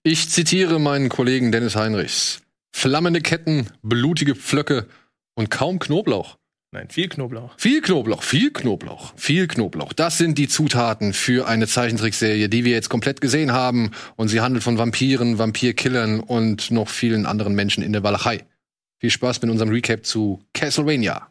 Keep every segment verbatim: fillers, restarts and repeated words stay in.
Ich zitiere meinen Kollegen Dennis Heinrichs. Flammende Ketten, blutige Pflöcke und kaum Knoblauch. Nein, viel Knoblauch. Viel Knoblauch, viel Knoblauch, viel Knoblauch. Das sind die Zutaten für eine Zeichentrickserie, die wir jetzt komplett gesehen haben. Und sie handelt von Vampiren, Vampirkillern und noch vielen anderen Menschen in der Walachei. Viel Spaß mit unserem Recap zu Castlevania.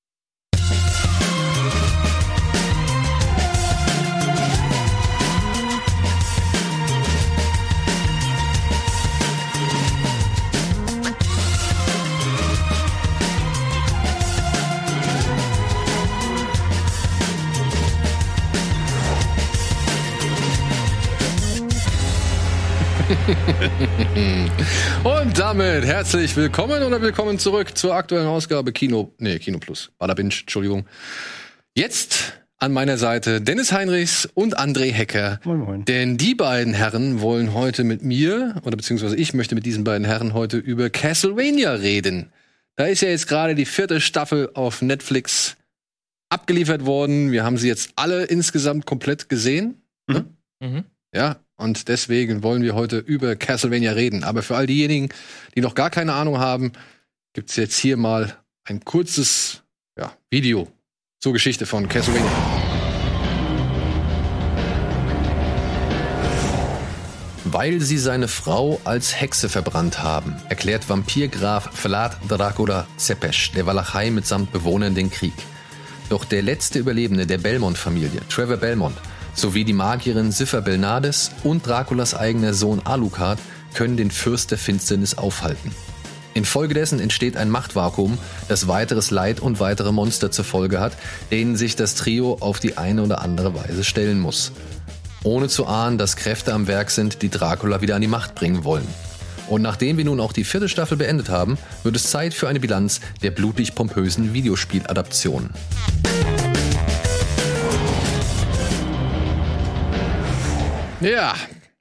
Und damit herzlich willkommen oder willkommen zurück zur aktuellen Ausgabe Kino, nee, Kino Plus, Bada Binge, Entschuldigung. Jetzt an meiner Seite Dennis Heinrichs und André Hecker. Moin, moin. Denn die beiden Herren wollen heute mit mir, oder beziehungsweise ich möchte mit diesen beiden Herren heute über Castlevania reden. Da ist ja jetzt gerade die vierte Staffel auf Netflix abgeliefert worden. Wir haben sie jetzt alle insgesamt komplett gesehen. Mhm. Ne? Mhm. Ja, und deswegen wollen wir heute über Castlevania reden. Aber für all diejenigen, die noch gar keine Ahnung haben, gibt's jetzt hier mal ein kurzes ja, Video zur Geschichte von Castlevania. Weil sie seine Frau als Hexe verbrannt haben, erklärt Vampirgraf Vlad Dracula Cepes der Walachei mitsamt Bewohnern den Krieg. Doch der letzte Überlebende der Belmont-Familie, Trevor Belmont, sowie die Magierin Siffer Belnades und Draculas eigener Sohn Alucard können den Fürst der Finsternis aufhalten. Infolgedessen entsteht ein Machtvakuum, das weiteres Leid und weitere Monster zur Folge hat, denen sich das Trio auf die eine oder andere Weise stellen muss. Ohne zu ahnen, dass Kräfte am Werk sind, die Dracula wieder an die Macht bringen wollen. Und nachdem wir nun auch die vierte Staffel beendet haben, wird es Zeit für eine Bilanz der blutig pompösen Videospieladaptionen. Ja.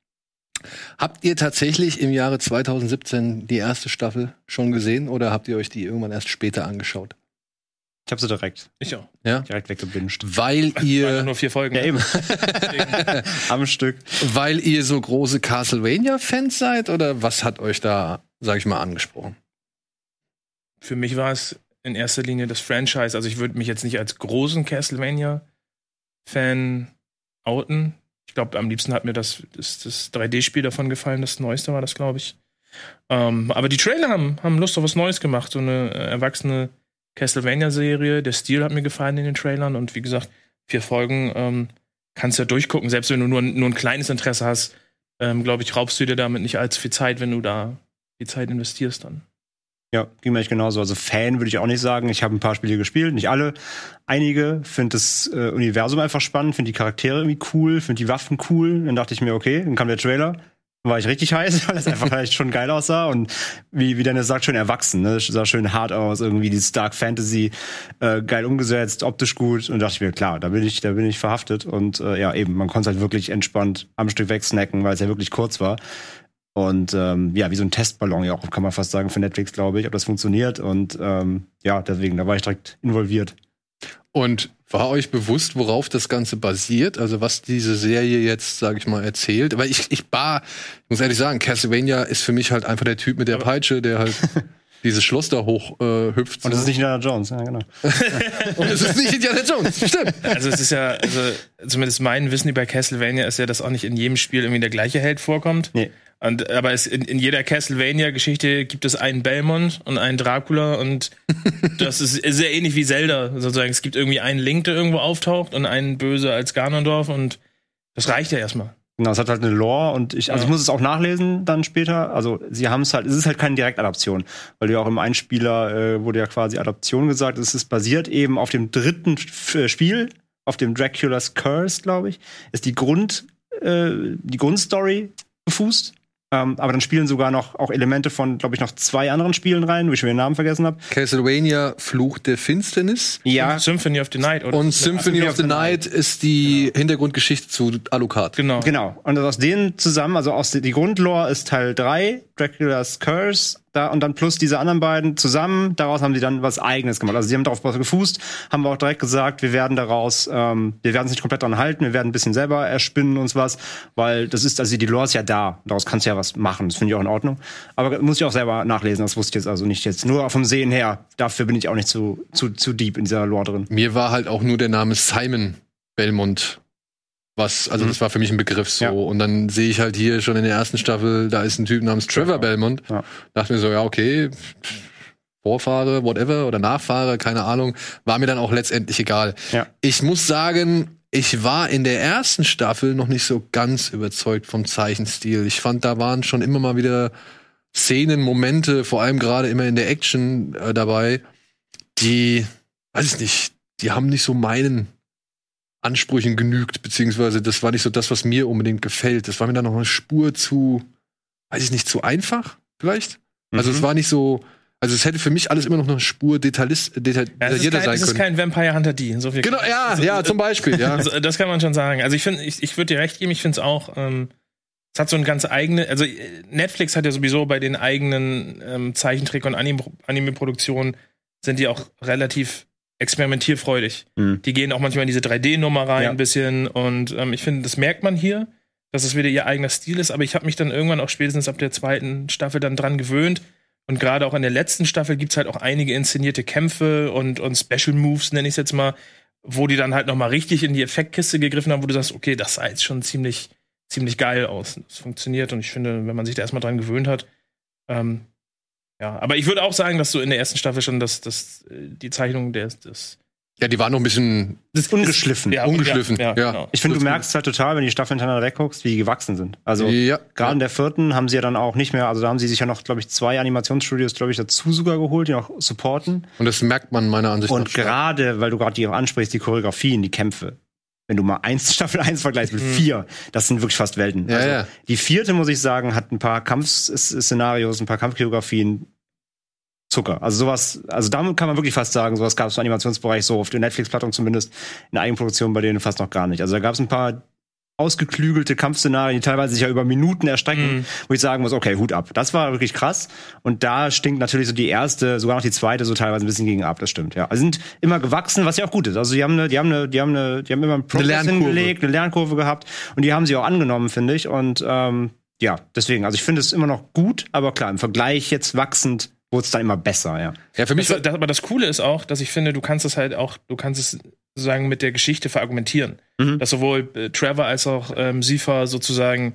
Habt ihr tatsächlich im Jahre zwanzig siebzehn die erste Staffel schon gesehen oder habt ihr euch die irgendwann erst später angeschaut? Ich hab sie direkt. Ich auch. Ja? Direkt weggebinged. Weil ihr nur vier Folgen. Ja, eben. Am Stück. Weil ihr so große Castlevania-Fans seid oder was hat euch da, sag ich mal, angesprochen? Für mich war es in erster Linie das Franchise. Also ich würde mich jetzt nicht als großen Castlevania-Fan outen. Ich glaube, am liebsten hat mir das, das, das drei D-Spiel davon gefallen. Das Neueste war das, glaube ich. Ähm, aber die Trailer haben, haben Lust auf was Neues gemacht. So eine äh, erwachsene Castlevania-Serie. Der Stil hat mir gefallen in den Trailern. Und wie gesagt, vier Folgen ähm, kannst du ja durchgucken. Selbst wenn du nur, nur ein kleines Interesse hast, ähm, glaube ich, raubst du dir damit nicht allzu viel Zeit, wenn du da die Zeit investierst dann. Ja, ging mir echt genauso. Also Fan würde ich auch nicht sagen. Ich habe ein paar Spiele gespielt, nicht alle. Einige. Finde das äh, Universum einfach spannend, finde die Charaktere irgendwie cool, finde die Waffen cool. Dann dachte ich mir, okay, dann kam der Trailer. Dann war ich richtig heiß, weil es einfach halt schon geil aussah. Und wie, wie Dennis sagt, schön erwachsen. Ne? Das sah schön hart aus, irgendwie dieses Dark Fantasy, äh, geil umgesetzt, optisch gut. Und dachte ich mir, klar, da bin ich, da bin ich verhaftet. Und äh, ja, eben, man konnte halt wirklich entspannt am Stück wegsnacken, weil es ja wirklich kurz war. Und ähm, ja, wie so ein Testballon, ja auch, kann man fast sagen, für Netflix, glaube ich, ob das funktioniert. Und ähm, ja, deswegen, da war ich direkt involviert. Und war euch bewusst, worauf das Ganze basiert? Also was diese Serie jetzt, sage ich mal, erzählt? Weil ich, ich war, ich muss ehrlich sagen, Castlevania ist für mich halt einfach der Typ mit der Peitsche, der halt dieses Schloss da hoch äh, hüpft. Und das ist nicht Indiana Jones, ja, genau. Und es ist nicht Indiana Jones, stimmt. Also es ist ja, also zumindest mein Wissen über Castlevania ist ja, dass auch nicht in jedem Spiel irgendwie der gleiche Held vorkommt. Nee. Und, aber es, in, in jeder Castlevania-Geschichte gibt es einen Belmont und einen Dracula und das ist sehr ähnlich wie Zelda, sozusagen. Es gibt irgendwie einen Link, der irgendwo auftaucht und einen Böse als Ganondorf und das reicht ja erstmal. Genau, es hat halt eine Lore und ich, also Ja. ich muss es auch nachlesen dann später. Also sie haben es halt, es ist halt keine Direktadaption, weil du ja auch im Einspieler äh, wurde ja quasi Adaption gesagt. Es ist basiert eben auf dem dritten F- Spiel, auf dem Dracula's Curse, glaube ich, ist die Grund, äh, die Grundstory befußt. Ähm, aber dann spielen sogar noch auch Elemente von, glaube ich, noch zwei anderen Spielen rein, wo ich schon den Namen vergessen habe. Castlevania Fluch der Finsternis. Ja, Symphony of the Night, oder? Und Symphony of the Night ist die Hintergrundgeschichte zu Alucard. Genau. genau. Und aus denen zusammen, also aus die Grundlore ist Teil drei, Dracula's Curse, da, und dann plus diese anderen beiden zusammen, daraus haben sie dann was Eigenes gemacht. Also sie haben darauf gefußt, haben wir auch direkt gesagt, wir werden daraus, ähm, wir werden es nicht komplett dran halten, wir werden ein bisschen selber erspinnen uns was, weil das ist, also die Lore ist ja da, daraus kannst du ja was machen, das finde ich auch in Ordnung. Aber muss ich auch selber nachlesen, das wusste ich jetzt also nicht jetzt. Nur vom Sehen her, dafür bin ich auch nicht zu, zu, zu deep in dieser Lore drin. Mir war halt auch nur der Name Simon Belmont was, also mhm. das war für mich ein Begriff so. Ja. Und dann sehe ich halt hier schon in der ersten Staffel, da ist ein Typ namens Trevor Belmont. Ja. Dachte mir so, ja, okay, Vorfahre, whatever, oder Nachfahre, keine Ahnung. War mir dann auch letztendlich egal. Ja. Ich muss sagen, ich war in der ersten Staffel noch nicht so ganz überzeugt vom Zeichenstil. Ich fand, da waren schon immer mal wieder Szenen, Momente, vor allem gerade immer in der Action äh, dabei, die, weiß ich nicht, die haben nicht so meinen Ansprüchen genügt, beziehungsweise das war nicht so das, was mir unbedingt gefällt. Das war mir dann noch eine Spur zu, weiß ich nicht, zu einfach, vielleicht? Mhm. Also es war nicht so, also es hätte für mich alles immer noch eine Spur detaillis- detail- ja, detaillierter sein können. Es ist kein Vampire Hunter D. So viel genau, ja, also, ja, zum Beispiel, ja. Also, das kann man schon sagen. Also ich finde, ich, ich würde dir recht geben, ich finde es auch, ähm, es hat so ein ganz eigene, also Netflix hat ja sowieso bei den eigenen ähm, Zeichentrick- und Anim- Anime-Produktionen sind die auch relativ experimentierfreudig. Mhm. Die gehen auch manchmal in diese drei D-Nummer rein ja. ein bisschen und ähm, ich finde, das merkt man hier, dass es wieder ihr eigener Stil ist, aber ich habe mich dann irgendwann auch spätestens ab der zweiten Staffel dann dran gewöhnt und gerade auch in der letzten Staffel gibt's halt auch einige inszenierte Kämpfe und, und Special Moves, nenne ich es jetzt mal, wo die dann halt nochmal richtig in die Effektkiste gegriffen haben, wo du sagst, okay, das sah jetzt schon ziemlich, ziemlich geil aus. Das funktioniert und ich finde, wenn man sich da erstmal dran gewöhnt hat, ähm, ja, aber ich würde auch sagen, dass du in der ersten Staffel schon das, das, die Zeichnung des, des ja, die war noch ein bisschen das ist ungeschliffen. Ja, ungeschliffen. Ja, ja, genau. Ich finde, du merkst halt total, wenn die Staffeln hintereinander wegguckst, wie die gewachsen sind. Also ja, gerade ja. in der vierten haben sie ja dann auch nicht mehr, also da haben sie sich ja noch, glaube ich, zwei Animationsstudios, glaube ich, dazu sogar geholt, die noch supporten. Und das merkt man meiner Ansicht nach. Und gerade, weil du gerade die auch ansprichst, die Choreografien, die Kämpfe. Wenn du mal eins, Staffel eins vergleichst mit vier, das sind wirklich fast Welten. Ja, also ja. Die vierte, muss ich sagen, hat ein paar Kampfszenarios, ein paar Kampfchoreografien, Zucker. Also sowas, also damit kann man wirklich fast sagen, sowas gab es im Animationsbereich so auf der Netflix-Plattform zumindest in Eigenproduktion bei denen fast noch gar nicht. Also da gab es ein paar ausgeklügelte Kampfszenarien, die teilweise sich ja über Minuten erstrecken, mhm. wo ich sagen muss, okay, Hut ab. Das war wirklich krass. Und da stinkt natürlich so die erste, sogar noch die zweite so teilweise ein bisschen gegen ab, das stimmt, ja. Also sind immer gewachsen, was ja auch gut ist. Also die haben eine, die haben eine, die haben eine, die haben immer einen Progress hingelegt, eine Lernkurve gehabt und die haben sie auch angenommen, finde ich. Und ähm, ja, deswegen, also ich finde es immer noch gut, aber klar, im Vergleich jetzt wachsend wurde es dann immer besser, ja. Ja, für mich das, das, aber das Coole ist auch, dass ich finde, du kannst es halt auch, du kannst es sozusagen mit der Geschichte verargumentieren. Mhm. Dass sowohl äh, Trevor als auch ähm, Sypha sozusagen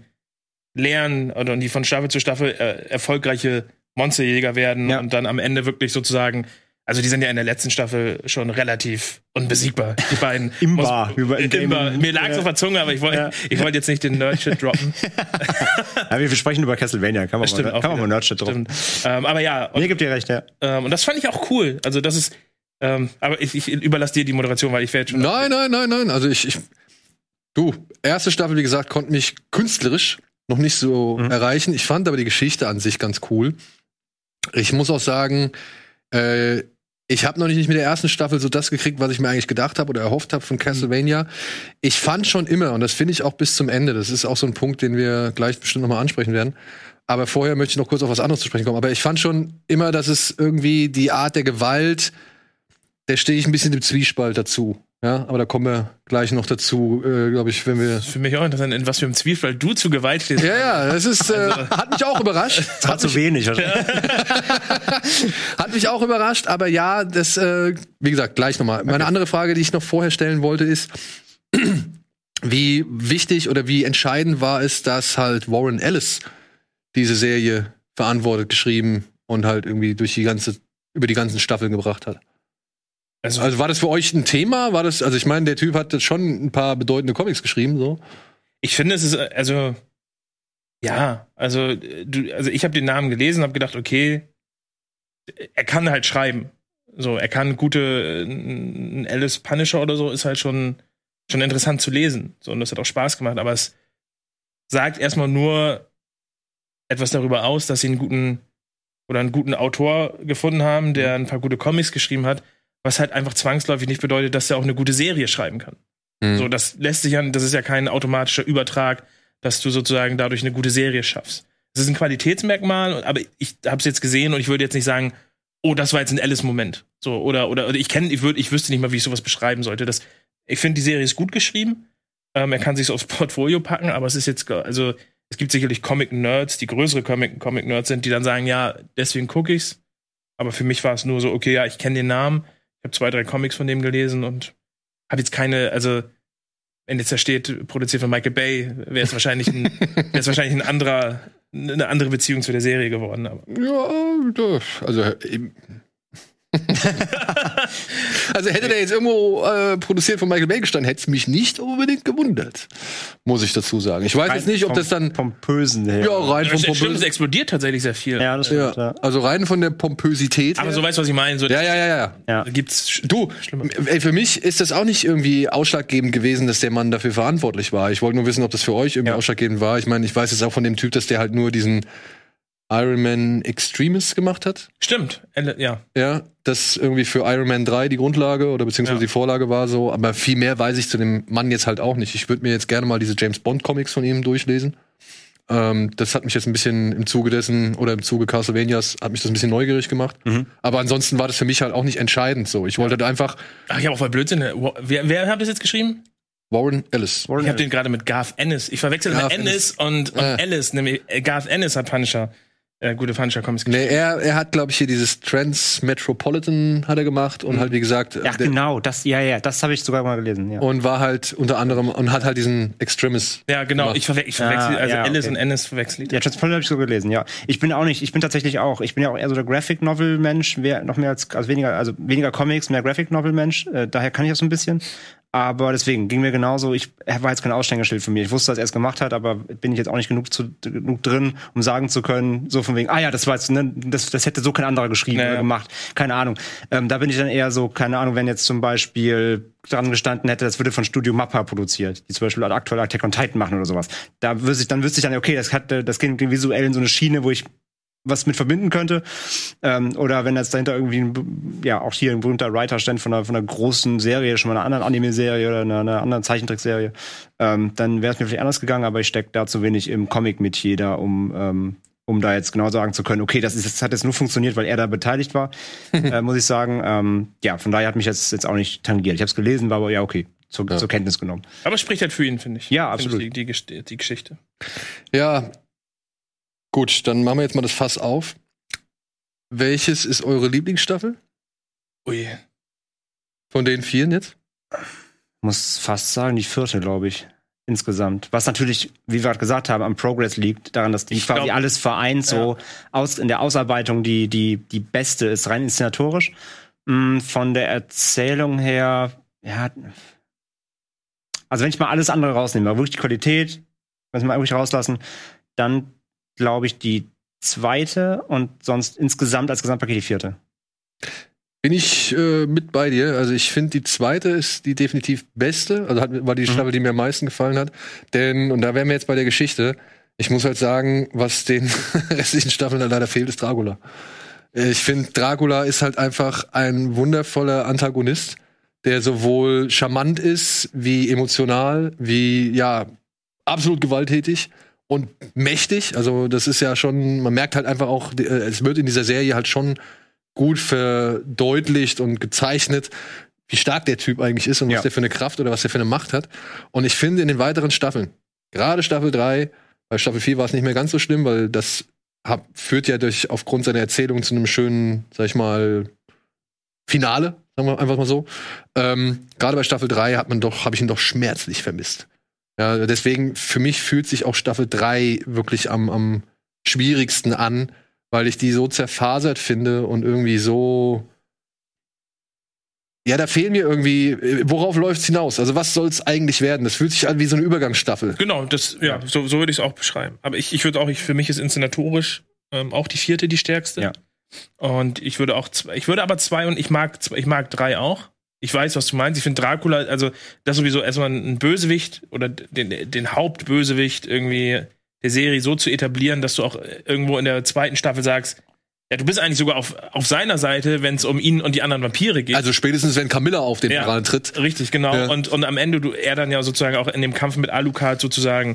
lernen oder die von Staffel zu Staffel äh, erfolgreiche Monsterjäger werden ja. und dann am Ende wirklich sozusagen, also die sind ja in der letzten Staffel schon relativ unbesiegbar, die beiden. Imbar. Muss, Imbar. Mir lag's ja. auf der Zunge, aber ich wollte ja. ich wollte jetzt nicht den Nerdshit droppen. Ja, wir sprechen über Castlevania, kann man Stimmt, mal, kann man mal Nerdshit droppen. Ähm, aber ja. Und, Mir gibt dir recht, ja. Ähm, und das fand ich auch cool. Also das ist, ähm, aber ich, ich überlasse dir die Moderation, weil ich werde schon... Nein, nein, nein, nein, also ich, ich du, erste Staffel, wie gesagt, konnte mich künstlerisch noch nicht so mhm. erreichen. Ich fand aber die Geschichte an sich ganz cool. Ich muss auch sagen, äh, ich habe noch nicht mit der ersten Staffel so das gekriegt, was ich mir eigentlich gedacht habe oder erhofft habe von Castlevania. Ich fand schon immer, und das finde ich auch bis zum Ende, das ist auch so ein Punkt, den wir gleich bestimmt noch mal ansprechen werden, aber vorher möchte ich noch kurz auf was anderes zu sprechen kommen, aber ich fand schon immer, dass es irgendwie die Art der Gewalt, da stehe ich ein bisschen im Zwiespalt dazu. Ja, aber da kommen wir gleich noch dazu, äh, glaube ich, wenn wir. Das ist für mich auch interessant, in was für einem Zwiespalt du zu Gewalt stehst. Ja, ja, das ist, äh, also. hat mich auch überrascht. Das hat zu wenig. Hat mich auch überrascht, aber ja, das, äh, wie gesagt, gleich nochmal. Okay. Meine andere Frage, die ich noch vorher stellen wollte, ist, wie wichtig oder wie entscheidend war es, dass halt Warren Ellis diese Serie verantwortet, geschrieben und halt irgendwie durch die ganze, über die ganzen Staffeln gebracht hat? Also, also war das für euch ein Thema? War das, also ich meine, der Typ hat schon ein paar bedeutende Comics geschrieben, so. Ich finde, es ist, also, ja, also, du, also ich habe den Namen gelesen, habe gedacht, okay, er kann halt schreiben. So, er kann gute, ein Alice Punisher oder so, ist halt schon, schon interessant zu lesen. So, und das hat auch Spaß gemacht, aber es sagt erstmal nur etwas darüber aus, dass sie einen guten, oder einen guten Autor gefunden haben, der ein paar gute Comics geschrieben hat. Was halt einfach zwangsläufig nicht bedeutet, dass er auch eine gute Serie schreiben kann. Mhm. So, das lässt sich ja, das ist ja kein automatischer Übertrag, dass du sozusagen dadurch eine gute Serie schaffst. Das ist ein Qualitätsmerkmal, aber ich habe es jetzt gesehen und ich würde jetzt nicht sagen, oh, das war jetzt ein Alice-Moment. So, oder, oder, oder ich kenne, ich würde, ich wüsste nicht mal, wie ich sowas beschreiben sollte. Das, ich finde, die Serie ist gut geschrieben. Ähm, er kann sich aufs Portfolio packen, aber es ist jetzt, also, es gibt sicherlich Comic-Nerds, die größere Comic- Comic-Nerds sind, die dann sagen, ja, deswegen gucke ich's. Aber für mich war es nur so, okay, ja, ich kenne den Namen, ich habe zwei, drei Comics von dem gelesen und habe jetzt keine, also, wenn jetzt da steht, produziert von Michael Bay, wäre es wahrscheinlich ein, wäre es wahrscheinlich ein anderer, eine andere Beziehung zu der Serie geworden. Aber. Ja, also eben. Also hätte der jetzt irgendwo äh, produziert von Michael Bay gestanden, hätte es mich nicht unbedingt gewundert, muss ich dazu sagen. Ich weiß rein jetzt nicht, ob vom, das dann pompösen her. Ja, rein vom Pompösen. Stimmt, es explodiert tatsächlich sehr viel. Ja, das stimmt, ja. Ja. Also rein von der Pompösität. Aber her. so weißt du, was ich meine. So, ja, ja, ja, ja. ja. Gibt's du, ey, für mich ist das auch nicht irgendwie ausschlaggebend gewesen, dass der Mann dafür verantwortlich war. Ich wollte nur wissen, ob das für euch irgendwie ja. ausschlaggebend war. Ich meine, ich weiß jetzt auch von dem Typ, dass der halt nur diesen Iron Man Extremis gemacht hat. Stimmt, ja. Ja, das irgendwie für Iron Man drei die Grundlage oder beziehungsweise ja. die Vorlage war so. Aber viel mehr weiß ich zu dem Mann jetzt halt auch nicht. Ich würde mir jetzt gerne mal diese James Bond Comics von ihm durchlesen. Ähm, das hat mich jetzt ein bisschen im Zuge dessen oder im Zuge Castlevanias hat mich das ein bisschen neugierig gemacht. Mhm. Aber ansonsten war das für mich halt auch nicht entscheidend so. Ich wollte ja. einfach. Ach, ich habe auch voll Blödsinn. Wer, wer hat das jetzt geschrieben? Warren Ellis. Warren ich habe den gerade mit Garth Ennis. Ich verwechsel Garth Ennis und, und äh. Ellis. Nämlich äh, Garth Ennis hat Punisher. Äh, gute Punisher-Comics geschrieben. Nee, er, er hat, glaube ich, hier dieses Trans-Metropolitan hat er gemacht und mhm. halt, wie gesagt. Ja, genau, das, ja, ja, das habe ich sogar mal gelesen, ja. Und war halt unter anderem, und hat halt diesen Extremis. Ja, genau, gemacht. ich, verwe ich verwechsel, ah, also ja, Ellis okay. und Ennis verwechselt. Ja, Transpolitan habe ich so gelesen, ja. Ich bin auch nicht, ich bin tatsächlich auch, ich bin ja auch eher so der Graphic-Novel-Mensch, noch mehr als, also weniger, also weniger Comics, mehr Graphic-Novel-Mensch, äh, daher kann ich das so ein bisschen. Aber deswegen ging mir genauso, ich, er war jetzt kein Aussteigerschild von mir. Ich wusste, dass er es gemacht hat, aber bin ich jetzt auch nicht genug, zu, genug drin, um sagen zu können, so von wegen, ah ja, das war jetzt, ne, das, das hätte so kein anderer geschrieben naja. oder gemacht. Keine Ahnung. Ähm, da bin ich dann eher so, keine Ahnung, wenn jetzt zum Beispiel dran gestanden hätte, das würde von Studio Mappa produziert, die zum Beispiel aktuell Attack on Titan machen oder sowas. Da wüsste ich, dann wüsste ich dann, okay, das hat, das geht visuell in so eine Schiene, wo ich was mit verbinden könnte. Ähm, oder wenn jetzt dahinter irgendwie, ein, ja, auch hier ein berühmter Writer stand von einer, von einer großen Serie, schon mal einer anderen Anime-Serie oder einer, einer anderen Zeichentrickserie, ähm, dann wäre es mir vielleicht anders gegangen, aber ich stecke da zu wenig im Comic-Metier da, um, ähm, um da jetzt genau sagen zu können, okay, das, ist, das hat jetzt nur funktioniert, weil er da beteiligt war, äh, muss ich sagen. Ähm, ja, von daher hat mich jetzt, jetzt auch nicht tangiert. Ich habe es gelesen, war aber ja, okay, zur, ja. zur Kenntnis genommen. Aber es spricht halt für ihn, finde ich. Ja, absolut. Die, die, die Geschichte. Ja, gut, dann machen wir jetzt mal das Fass auf. Welches ist eure Lieblingsstaffel? Ui. Von den vieren jetzt? Muss fast sagen, die vierte, glaube ich. Insgesamt. Was natürlich, wie wir gerade gesagt haben, am Progress liegt, daran, dass die ich quasi glaub, alles vereint, so ja. aus, in der Ausarbeitung die, die, die beste ist, rein inszenatorisch. Mm, von der Erzählung her, ja. Also, wenn ich mal alles andere rausnehme, wirklich die Qualität, wenn wir mal wirklich rauslassen, dann glaube ich, die zweite und sonst insgesamt als Gesamtpaket die vierte. Bin ich äh, mit bei dir. Also ich finde, die zweite ist die definitiv beste. Also hat, war die Staffel, mhm. die mir am meisten gefallen hat. Denn, und da wären wir jetzt bei der Geschichte, ich muss halt sagen, was den restlichen Staffeln dann leider fehlt, ist Dracula. Ich finde, Dracula ist halt einfach ein wundervoller Antagonist, der sowohl charmant ist, wie emotional, wie, ja, absolut gewalttätig. Und mächtig, also das ist ja schon, man merkt halt einfach auch, es wird in dieser Serie halt schon gut verdeutlicht und gezeichnet, wie stark der Typ eigentlich ist und ja. was der für eine Kraft oder was der für eine Macht hat. Und ich finde in den weiteren Staffeln, gerade Staffel drei, bei Staffel vier war es nicht mehr ganz so schlimm, weil das hab, führt ja durch aufgrund seiner Erzählung zu einem schönen, sag ich mal, Finale, sagen wir einfach mal so. Ähm, gerade bei Staffel drei hat man doch, habe ich ihn doch schmerzlich vermisst. Ja, deswegen, für mich fühlt sich auch Staffel drei wirklich am, am schwierigsten an, weil ich die so zerfasert finde und irgendwie so. Ja, da fehlen mir irgendwie, worauf läuft's hinaus? Also, was soll's eigentlich werden? Das fühlt sich an wie so eine Übergangsstaffel. Genau, das, ja, so, so würde ich es auch beschreiben. Aber ich, ich würde auch, ich, für mich ist inszenatorisch ähm, auch die vierte die stärkste. Ja. Und ich würde auch, zwei, ich würde aber zwei und ich mag, ich mag drei auch. Ich weiß, was du meinst. Ich finde Dracula, also das sowieso erstmal ein Bösewicht oder den, den Hauptbösewicht irgendwie der Serie so zu etablieren, dass du auch irgendwo in der zweiten Staffel sagst, ja, du bist eigentlich sogar auf, auf seiner Seite, wenn es um ihn und die anderen Vampire geht. Also spätestens, wenn Camilla auf den ja, Plan tritt. Richtig, genau. Ja. Und, und am Ende, du er dann ja sozusagen auch in dem Kampf mit Alucard sozusagen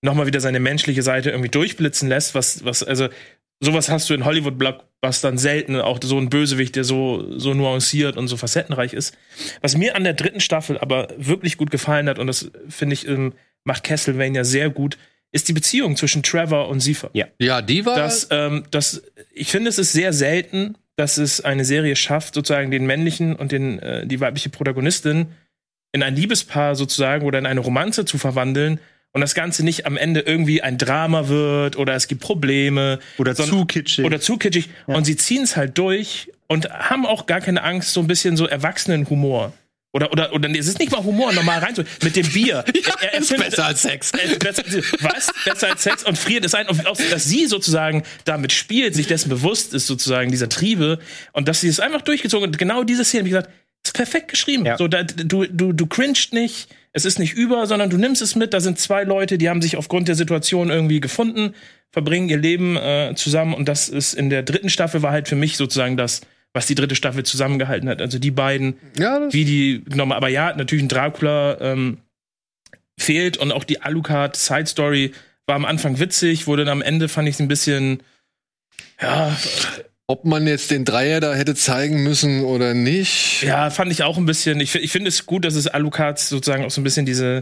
nochmal wieder seine menschliche Seite irgendwie durchblitzen lässt, was, was, also, sowas hast du in Hollywood-Blockbustern selten, auch so ein Bösewicht, der so, so nuanciert und so facettenreich ist. Was mir an der dritten Staffel aber wirklich gut gefallen hat, und das, finde ich, ähm, macht Castlevania sehr gut, ist die Beziehung zwischen Trevor und Seifer. Ja, ja die war... Das, ähm, das, ich finde, es ist sehr selten, dass es eine Serie schafft, sozusagen den männlichen und den, äh, die weibliche Protagonistin in ein Liebespaar sozusagen oder in eine Romanze zu verwandeln und das Ganze nicht am Ende irgendwie ein Drama wird oder es gibt Probleme. Oder zu kitschig. Oder zu kitschig. Ja. Und sie ziehen es halt durch und haben auch gar keine Angst, so ein bisschen so Erwachsenenhumor. Oder, oder, oder, es ist nicht mal Humor, normal rein, so, mit dem Bier. Ja, er, er ist findet, besser als Sex. Er, besser, was? Besser als Sex und friert es ein. Und auch, dass sie sozusagen damit spielt, sich dessen bewusst ist, sozusagen, dieser Triebe. Und dass sie es einfach durchgezogen hat. Genau diese Szene, wie gesagt, ist perfekt geschrieben. Ja. So, da, du, du, du cringest nicht, es ist nicht über, sondern du nimmst es mit. Da sind zwei Leute, die haben sich aufgrund der Situation irgendwie gefunden, verbringen ihr Leben äh, zusammen. Und das ist in der dritten Staffel war halt für mich sozusagen das, was die dritte Staffel zusammengehalten hat. Also die beiden, ja, wie die genommen. Aber ja, natürlich ein Dracula ähm, fehlt und auch die Alucard Side Story war am Anfang witzig, wurde dann am Ende, fand ich es ein bisschen, ja. Ob man jetzt den Dreier da hätte zeigen müssen oder nicht. Ja, fand ich auch ein bisschen. Ich, ich finde es gut, dass es Alucard sozusagen auch so ein bisschen diese,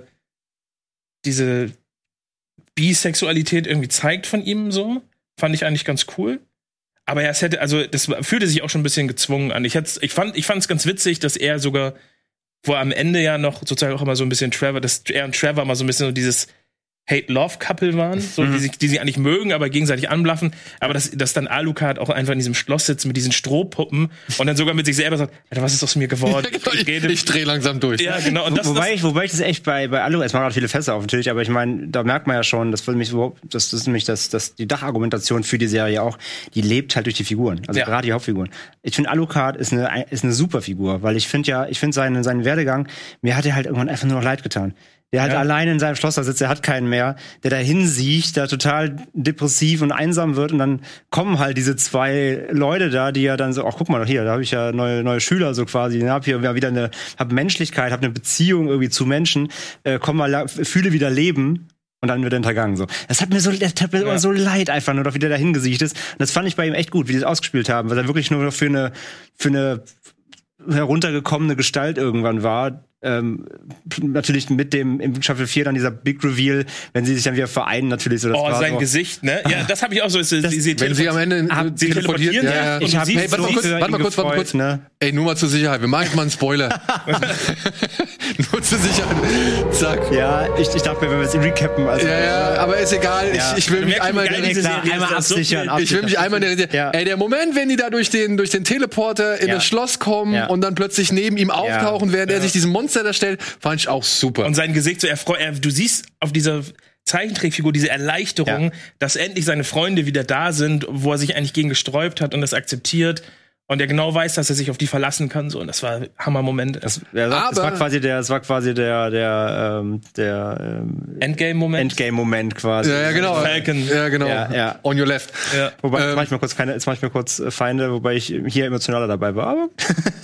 diese Bisexualität irgendwie zeigt von ihm so. Fand ich eigentlich ganz cool. Aber ja, es hätte, also das fühlte sich auch schon ein bisschen gezwungen an. Ich, ich fand ich es ganz witzig, dass er sogar, wo er am Ende ja noch sozusagen auch immer so ein bisschen Trevor, dass er und Trevor mal so ein bisschen so dieses Hate-Love-Couple waren, so, mhm. die, sich, die sich eigentlich mögen, aber gegenseitig anblaffen. Aber dass, dass dann Alucard auch einfach in diesem Schloss sitzt mit diesen Strohpuppen und dann sogar mit sich selber sagt, Alter, was ist aus mir geworden? Ja, genau, ich ich, ich drehe langsam durch. Ja, genau. Und das, wobei, das, ich, wobei ich das echt bei, bei Alucard, es machen gerade viele Fässer auf natürlich, aber ich meine, da merkt man ja schon, das, mich so, das, das ist nämlich das, das, die Dachargumentation für die Serie auch, die lebt halt durch die Figuren, also ja. gerade die Hauptfiguren. Ich finde, Alucard ist eine, ist eine super Figur, weil ich finde ja, ich finde seinen, seinen Werdegang, mir hat er halt irgendwann einfach nur noch leid getan. Der halt ja. allein in seinem Schloss da sitzt, der hat keinen mehr, der da hinsiecht, der total depressiv und einsam wird und dann kommen halt diese zwei Leute da, die ja dann so, ach guck mal, hier, da habe ich ja neue neue Schüler so quasi, ich hab hier wieder eine, hab Menschlichkeit, hab eine Beziehung irgendwie zu Menschen, äh, komm mal, fühle wieder Leben. Und dann wird er hintergangen, so. Das hat mir so, das hat mir ja. so leid einfach nur, wie der da hingesicht ist. Und das fand ich bei ihm echt gut, wie die das ausgespielt haben, weil er wirklich nur für eine, für eine heruntergekommene Gestalt irgendwann war. Ähm, natürlich mit dem in Staffel vier dann dieser Big Reveal, wenn sie sich dann wieder vereinen, natürlich so das Oh, war sein so. Gesicht, ne? Ja, das habe ich auch so. Das, sie, sie wenn sie am Ende hab, sie teleportiert, ja, ja. Ich hab, hey, warte mal kurz, warte mal kurz, warte mal kurz. Ne? Ey, nur mal zur Sicherheit. Wir machen jetzt mal einen Spoiler. Nur zur Sicherheit. Zack. Ja, ich, ich dachte mir, wenn wir es recappen. Also, ja, ja, aber ist egal. Ja. Ich, ich will mich einmal, klar, einmal absichern. Ich will mich einmal in der ja. Ey, der Moment, wenn die da durch den, durch den Teleporter in ja. das Schloss kommen ja. und dann plötzlich neben ihm auftauchen, während er sich diesem Monster da stellt, fand ich auch super. Und sein Gesicht so erfreut. Er, du siehst auf dieser Zeichentrickfigur diese Erleichterung, ja. dass endlich seine Freunde wieder da sind, wo er sich eigentlich gegen gesträubt hat und das akzeptiert. Und er genau weiß, dass er sich auf die verlassen kann. So, und das war ein Hammer-Moment. Das, ja, das, das war quasi der, das war quasi der, der, ähm, der ähm, Endgame-Moment. Endgame-Moment quasi. Ja, ja, genau. Falcon. Ja, genau. Ja, ja. On your left. Ja. Wobei, ähm, jetzt mach ich mal kurz keine, jetzt mach ich mir kurz Feinde, wobei ich hier emotionaler dabei war. Aber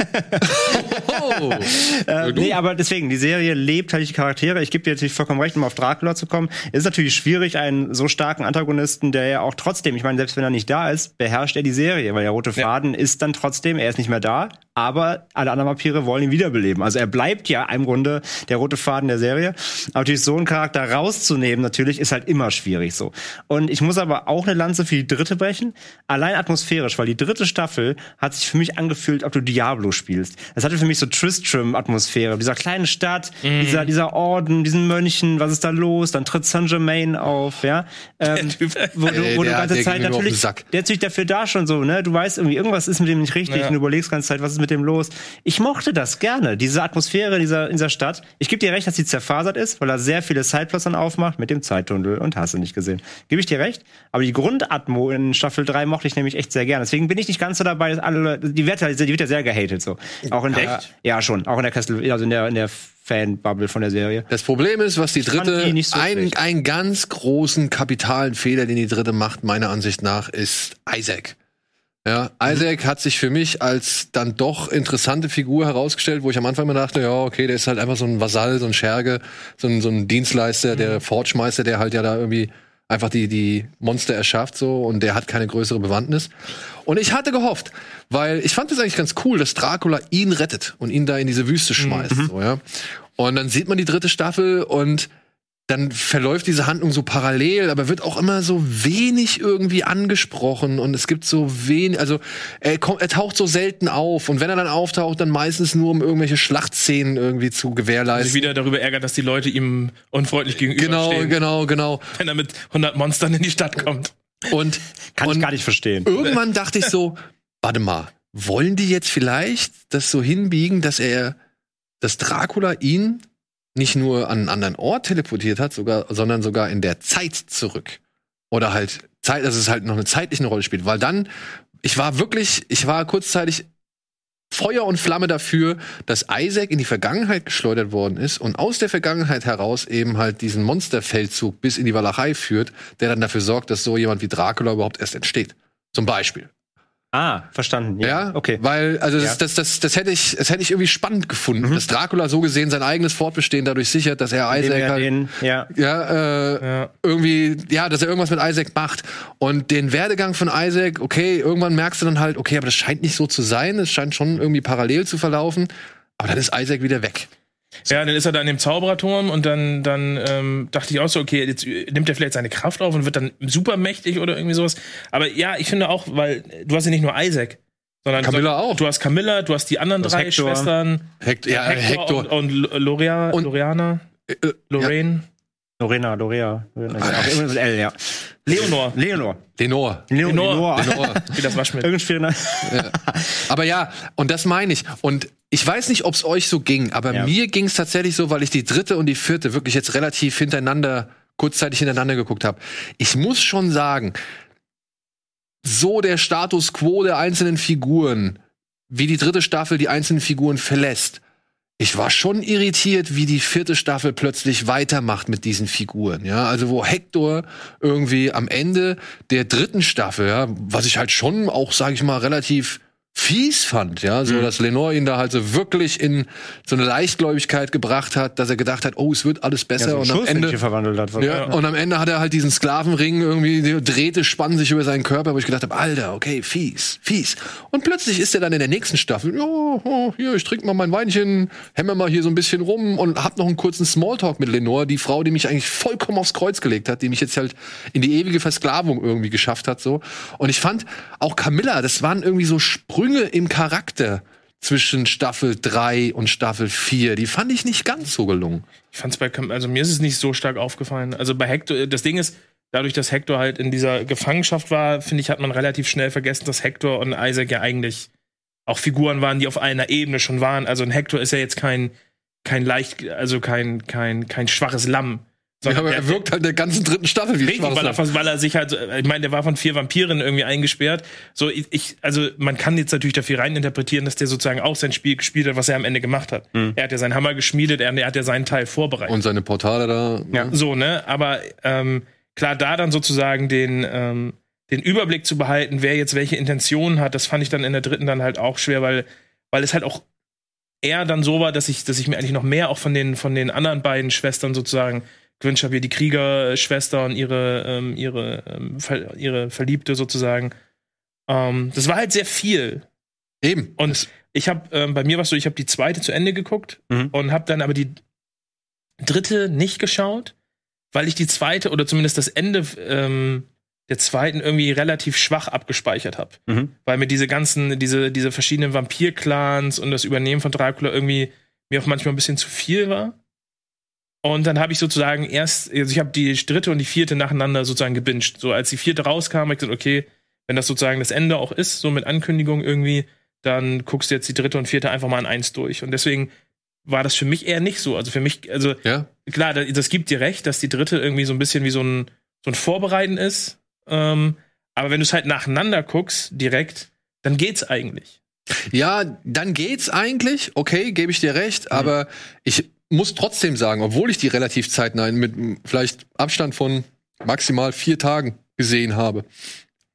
oh. äh, nee, aber deswegen, die Serie lebt halt die Charaktere. Ich gebe dir natürlich vollkommen recht, um auf Dracula zu kommen. Es ist natürlich schwierig, einen so starken Antagonisten, der ja auch trotzdem, ich meine, selbst wenn er nicht da ist, beherrscht er die Serie, weil der rote Faden ja. ist dann trotzdem, er ist nicht mehr da, aber alle anderen Vampire wollen ihn wiederbeleben. Also er bleibt ja im Grunde der rote Faden der Serie. Aber natürlich so einen Charakter rauszunehmen, natürlich, ist halt immer schwierig so. Und ich muss aber auch eine Lanze für die dritte brechen, allein atmosphärisch, weil die dritte Staffel hat sich für mich angefühlt, ob du Diablo spielst. Das hatte für mich so Tristram-Atmosphäre. Dieser kleinen Stadt, mm. dieser, dieser Orden, diesen Mönchen, was ist da los? Dann tritt Saint-Germain auf, ja. Ähm, wo du, wo du die ganze Zeit natürlich, der ist natürlich dafür da schon so, ne? Du weißt irgendwie, irgendwas ist mit dem nicht richtig. Ja. Und du überlegst die ganze Zeit, was ist mit dem los? Ich mochte das gerne, diese Atmosphäre dieser, in dieser Stadt. Ich gebe dir recht, dass sie zerfasert ist, weil er sehr viele Sideplots dann aufmacht mit dem Zeittunnel und hast du nicht gesehen. Gebe ich dir recht. Aber die Grundatmo in Staffel drei mochte ich nämlich echt sehr gerne. Deswegen bin ich nicht ganz so dabei, dass alle, die wird, die wird ja sehr gehatet, so. Auch in der, echt? Ja, schon. Auch in der Castle, also in der, in der Fan-Bubble von der Serie. Das Problem ist, was die ich dritte, die so ein, einen ganz großen kapitalen Fehler, den die dritte macht, meiner Ansicht nach, ist Isaac. Ja, Isaac mhm. hat sich für mich als dann doch interessante Figur herausgestellt, wo ich am Anfang immer dachte, ja, okay, der ist halt einfach so ein Vasall, so ein Scherge, so ein, so ein Dienstleister, mhm. der Forge-Meister, der halt ja da irgendwie einfach die, die Monster erschafft so und der hat keine größere Bewandtnis. Und ich hatte gehofft, weil ich fand das eigentlich ganz cool, dass Dracula ihn rettet und ihn da in diese Wüste schmeißt. Mhm. So, ja. Und dann sieht man die dritte Staffel und dann verläuft diese Handlung so parallel, aber wird auch immer so wenig irgendwie angesprochen und es gibt so wenig, also er, kommt, er taucht so selten auf und wenn er dann auftaucht, dann meistens nur, um irgendwelche Schlachtszenen irgendwie zu gewährleisten. Sich wieder darüber ärgert, dass die Leute ihm unfreundlich gegenüberstehen. Genau, genau, genau. Wenn er mit hundert Monstern in die Stadt kommt. Und kann und ich gar nicht verstehen. Irgendwann dachte ich so, warte mal, wollen die jetzt vielleicht das so hinbiegen, dass er, dass Dracula ihn nicht nur an einen anderen Ort teleportiert hat, sogar, sondern sogar in der Zeit zurück. Oder halt Zeit, dass es halt noch eine zeitliche Rolle spielt. Weil dann, ich war wirklich, ich war kurzzeitig Feuer und Flamme dafür, dass Isaac in die Vergangenheit geschleudert worden ist und aus der Vergangenheit heraus eben halt diesen Monsterfeldzug bis in die Walachei führt, der dann dafür sorgt, dass so jemand wie Dracula überhaupt erst entsteht. Zum Beispiel. Ah, verstanden. Ja, ja okay. Weil, also, ja. das, das, das, das hätte ich, das hätte ich irgendwie spannend gefunden, mhm. dass Dracula so gesehen sein eigenes Fortbestehen dadurch sichert, dass er Isaac er halt, den, ja, ja, äh, ja, irgendwie, ja, dass er irgendwas mit Isaac macht. Und den Werdegang von Isaac, okay, irgendwann merkst du dann halt, okay, aber das scheint nicht so zu sein, es scheint schon irgendwie parallel zu verlaufen, aber dann ist Isaac wieder weg. So. Ja, dann ist er da in dem Zaubererturm und dann, dann ähm, dachte ich auch so, okay, jetzt nimmt er vielleicht seine Kraft auf und wird dann supermächtig oder irgendwie sowas. Aber ja, ich finde auch, weil du hast ja nicht nur Isaac, sondern Camilla du, auch. Du hast Camilla, du hast die anderen drei Hector. Schwestern. Hector, ja, Hector, Hector. und, und Lorea, und, Loriana, äh, Lorraine. Ja. Lorena, Lorea. Ach, immer mit L, ja. Leonor. Leonor. Lenor. Lenor. Lenor. Wie das Waschmittel. Irgendein schwieriger. Ja. Aber ja, und das meine ich. Und ich weiß nicht, ob es euch so ging, aber ja. mir ging es tatsächlich so, weil ich die dritte und die vierte wirklich jetzt relativ hintereinander, kurzzeitig hintereinander geguckt habe. Ich muss schon sagen, so der Status quo der einzelnen Figuren, wie die dritte Staffel die einzelnen Figuren verlässt, ich war schon irritiert, wie die vierte Staffel plötzlich weitermacht mit diesen Figuren, ja, also wo Hector irgendwie am Ende der dritten Staffel, ja, was ich halt schon auch, sage ich mal, relativ fies fand, ja, so, mhm. dass Lenor ihn da halt so wirklich in so eine Leichtgläubigkeit gebracht hat, dass er gedacht hat, oh, es wird alles besser, ja, so und am Ende verwandelt hat. Ja, ja. Und am Ende hat er halt diesen Sklavenring irgendwie, drehte, spann sich über seinen Körper, wo ich gedacht habe, Alter, okay, fies, fies. Und plötzlich ist er dann in der nächsten Staffel, ja, oh, hier, ich trinke mal mein Weinchen, hämmer mal hier so ein bisschen rum und hab noch einen kurzen Smalltalk mit Lenor, die Frau, die mich eigentlich vollkommen aufs Kreuz gelegt hat, die mich jetzt halt in die ewige Versklavung irgendwie geschafft hat, so. Und ich fand auch Camilla, das waren irgendwie so Sprünge im Charakter zwischen Staffel drei und Staffel vier. Die fand ich nicht ganz so gelungen. Ich fand's bei, also mir ist es nicht so stark aufgefallen. Also bei Hector, das Ding ist, dadurch, dass Hector halt in dieser Gefangenschaft war, finde ich, hat man relativ schnell vergessen, dass Hector und Isaac ja eigentlich auch Figuren waren, die auf einer Ebene schon waren. Also ein Hector ist ja jetzt kein, kein leicht, also kein, kein, kein schwaches Lamm. Ja, aber er wirkt halt in der ganzen dritten Staffel wie richtig, weil er, weil er sich halt, ich meine, der war von vier Vampiren irgendwie eingesperrt. So, ich, ich, also man kann jetzt natürlich dafür reininterpretieren, dass der sozusagen auch sein Spiel gespielt hat, was er am Ende gemacht hat. Mhm. Er hat ja seinen Hammer geschmiedet, er, er hat ja seinen Teil vorbereitet. Und seine Portale da. Ja, ja. So, ne, aber ähm, klar, da dann sozusagen den, ähm, den Überblick zu behalten, wer jetzt welche Intentionen hat, das fand ich dann in der dritten dann halt auch schwer, weil, weil es halt auch eher dann so war, dass ich, dass ich mir eigentlich noch mehr auch von den, von den anderen beiden Schwestern sozusagen gewünscht habe, hier die Kriegerschwester und ihre, ähm, ihre, ähm, ver- ihre Verliebte sozusagen. Ähm, das war halt sehr viel. Eben. Und ich habe, ähm, bei mir war es so, ich habe die zweite zu Ende geguckt mhm. und habe dann aber die dritte nicht geschaut, weil ich die zweite oder zumindest das Ende ähm, der zweiten irgendwie relativ schwach abgespeichert habe. Mhm. Weil mir diese ganzen, diese, diese verschiedenen Vampir-Clans und das Übernehmen von Dracula irgendwie mir auch manchmal ein bisschen zu viel war. Und dann habe ich sozusagen erst, also ich habe die dritte und die vierte nacheinander sozusagen gebinged. So als die vierte rauskam, habe ich gesagt, okay, wenn das sozusagen das Ende auch ist, so mit Ankündigung irgendwie, dann guckst du jetzt die dritte und vierte einfach mal in eins durch. Und deswegen war das für mich eher nicht so. Also für mich, also ja? Klar, das, das gibt dir recht, dass die dritte irgendwie so ein bisschen wie so ein, so ein Vorbereiten ist. Ähm, aber wenn du es halt nacheinander guckst, direkt, dann geht's eigentlich. Ja, dann geht's eigentlich, okay, gebe ich dir recht, mhm. aber ich muss trotzdem sagen, obwohl ich die relativ zeitnah mit vielleicht Abstand von maximal vier Tagen gesehen habe,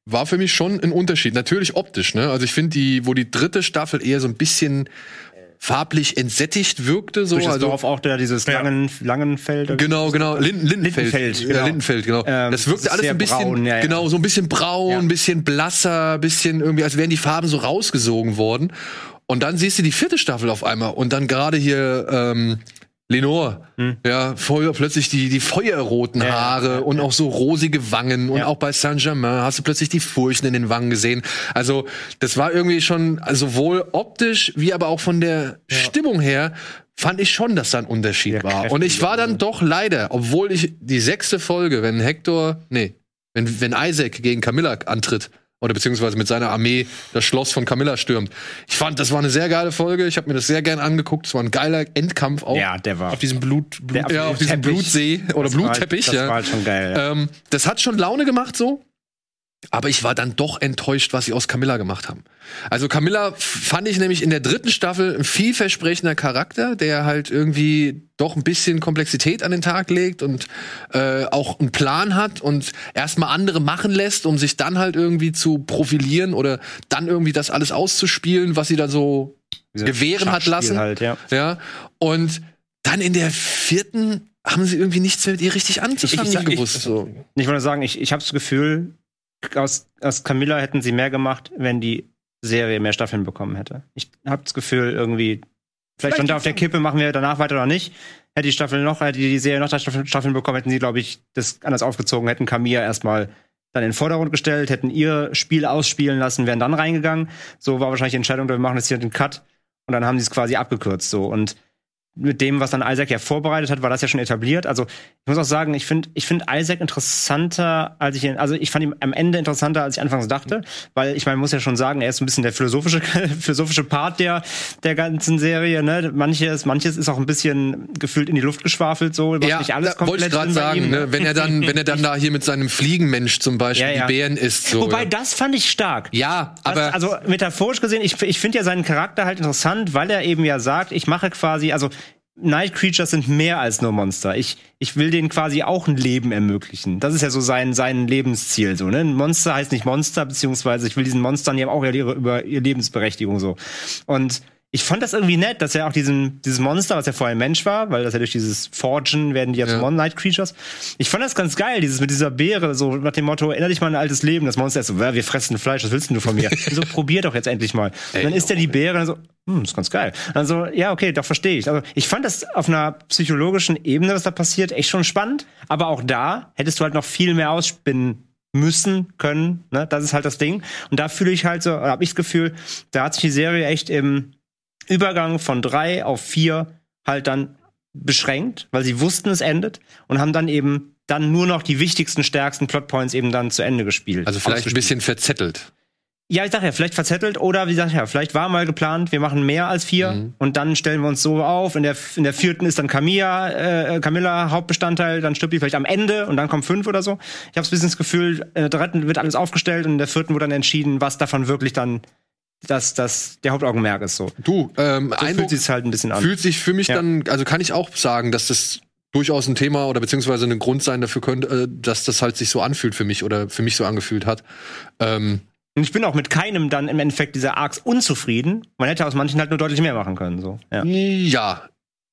war für mich schon ein Unterschied. Natürlich optisch, ne? Also ich finde, die, wo die dritte Staffel eher so ein bisschen farblich entsättigt wirkte, so. Durch das also Dorf auch da dieses ja. langen, Langenfeld. Genau, genau. Linden, Lindenfeld. Lindenfeld, Ja, genau. Lindenfeld, genau. Ähm, das wirkte das ist alles sehr ein bisschen, braun, ja, ja. genau, so ein bisschen braun, Ja. ein bisschen blasser, ein bisschen irgendwie, als wären die Farben so rausgesogen worden. Und dann siehst du die vierte Staffel auf einmal und dann gerade hier, ähm, Lenore, hm. ja, Feuer, plötzlich die, die feuerroten ja, Haare ja, ja. und auch so rosige Wangen und Ja. auch bei Saint-Germain hast du plötzlich die Furchen in den Wangen gesehen. Also, das war irgendwie schon, also sowohl optisch wie aber auch von der Ja. Stimmung her, fand ich schon, dass da ein Unterschied Ja, war. kräftig, Und ich war dann ja. doch leider, obwohl ich die sechste Folge, wenn Hector, nee, wenn, wenn Isaac gegen Camilla antritt, oder beziehungsweise mit seiner Armee das Schloss von Camilla stürmt. Ich fand, das war eine sehr geile Folge. Ich habe mir das sehr gern angeguckt. Es war ein geiler Endkampf auch. Ja, der war. Auf diesem Blut, Blut Der- Ja, auf diesem Teppich. Blutsee oder Das war halt- Blutteppich. Das ja. war halt schon geil. Ja. Ähm, das hat schon Laune gemacht so. Aber ich war dann doch enttäuscht, was sie aus Camilla gemacht haben. Also Camilla f- fand ich nämlich in der dritten Staffel ein vielversprechender Charakter, der halt irgendwie doch ein bisschen Komplexität an den Tag legt und äh, auch einen Plan hat und erstmal andere machen lässt, um sich dann halt irgendwie zu profilieren oder dann irgendwie das alles auszuspielen, was sie da so Dieser gewähren hat Schachspiel lassen. Halt, ja. Ja. Und dann in der vierten haben sie irgendwie nichts mehr mit ihr richtig anzufangen Ich- ich- gewusst. So. Ich wollte sagen, ich, ich habe das Gefühl, aus, aus Camilla hätten sie mehr gemacht, wenn die Serie mehr Staffeln bekommen hätte. Ich habe das Gefühl, irgendwie, vielleicht stand da auf der Kippe, machen wir danach weiter oder nicht. Hätte die Staffel noch, hätte die Serie noch drei Staffeln, Staffeln bekommen, hätten sie, glaube ich, das anders aufgezogen, hätten Camilla erstmal dann in den Vordergrund gestellt, hätten ihr Spiel ausspielen lassen, wären dann reingegangen. So war wahrscheinlich die Entscheidung, wir machen jetzt hier den Cut. Und dann haben sie es quasi abgekürzt. So. Und mit dem, was dann Isaac ja vorbereitet hat, war das ja schon etabliert. Also ich muss auch sagen, ich finde ich finde Isaac interessanter, als ich ihn, also ich fand ihn am Ende interessanter, als ich anfangs dachte, weil ich meine, muss ja schon sagen, er ist so ein bisschen der philosophische philosophische Part der der ganzen Serie. Ne? Manches manches ist auch ein bisschen gefühlt in die Luft geschwafelt, so Ja, nicht alles da wollte ich gerade sagen, ne? wenn er dann, wenn er dann da hier mit seinem Fliegenmensch zum Beispiel Ja, ja. die Bären isst. So, Wobei, ja. das fand ich stark. Ja, Das, aber also metaphorisch gesehen, ich, ich finde ja seinen Charakter halt interessant, weil er eben ja sagt, ich mache quasi, also Night Creatures sind mehr als nur Monster. Ich, ich will denen quasi auch ein Leben ermöglichen. Das ist ja so sein, sein Lebensziel. So, ne? Ein Monster heißt nicht Monster, beziehungsweise ich will diesen Monstern, die haben auch ihre, über ihre Lebensberechtigung so. Und ich fand das irgendwie nett, dass er auch diesen, dieses Monster, was ja vorher ein Mensch war, weil das ja durch dieses Forgen werden die ja, Ja. zu Night Creatures. Ich fand das ganz geil, dieses mit dieser Beere, so nach dem Motto, erinnere dich mal an ein altes Leben. Das Monster ist so, wir fressen Fleisch, was willst denn du von mir? so, probier doch jetzt endlich mal. Und dann isst er die Beere und so, hm, das ist ganz geil. Also, ja, okay, doch verstehe ich. Also, ich fand das auf einer psychologischen Ebene, was da passiert, echt schon spannend. Aber auch da hättest du halt noch viel mehr ausspinnen müssen, können. Ne? Das ist halt das Ding. Und da fühle ich halt so, oder habe ich das Gefühl, da hat sich die Serie echt im Übergang von drei auf vier halt dann beschränkt, weil sie wussten, es endet und haben dann eben dann nur noch die wichtigsten, stärksten Plotpoints eben dann zu Ende gespielt. also vielleicht ein bisschen verzettelt. Ja, ich sag ja, vielleicht verzettelt oder wie gesagt, ja, vielleicht war mal geplant, wir machen mehr als vier Mhm. und dann stellen wir uns so auf. In der, in der vierten ist dann Camilla, äh, Camilla Hauptbestandteil, dann stirbt die vielleicht am Ende und dann kommen fünf oder so. Ich habe ein bisschen das Gefühl, in der dritten wird alles aufgestellt und in der vierten wird dann entschieden, was davon wirklich dann das, das der Hauptaugenmerk ist. So, Du, ähm, so Eindruck fühlt sich halt ein bisschen an. fühlt sich für mich Ja. dann, also kann ich auch sagen, dass das durchaus ein Thema oder beziehungsweise ein Grund sein dafür könnte, äh, dass das halt sich so anfühlt für mich oder für mich so angefühlt hat. Ähm, Und ich bin auch mit keinem dann im Endeffekt dieser Arcs unzufrieden. Man hätte aus manchen halt nur deutlich mehr machen können. So. Ja. Ja.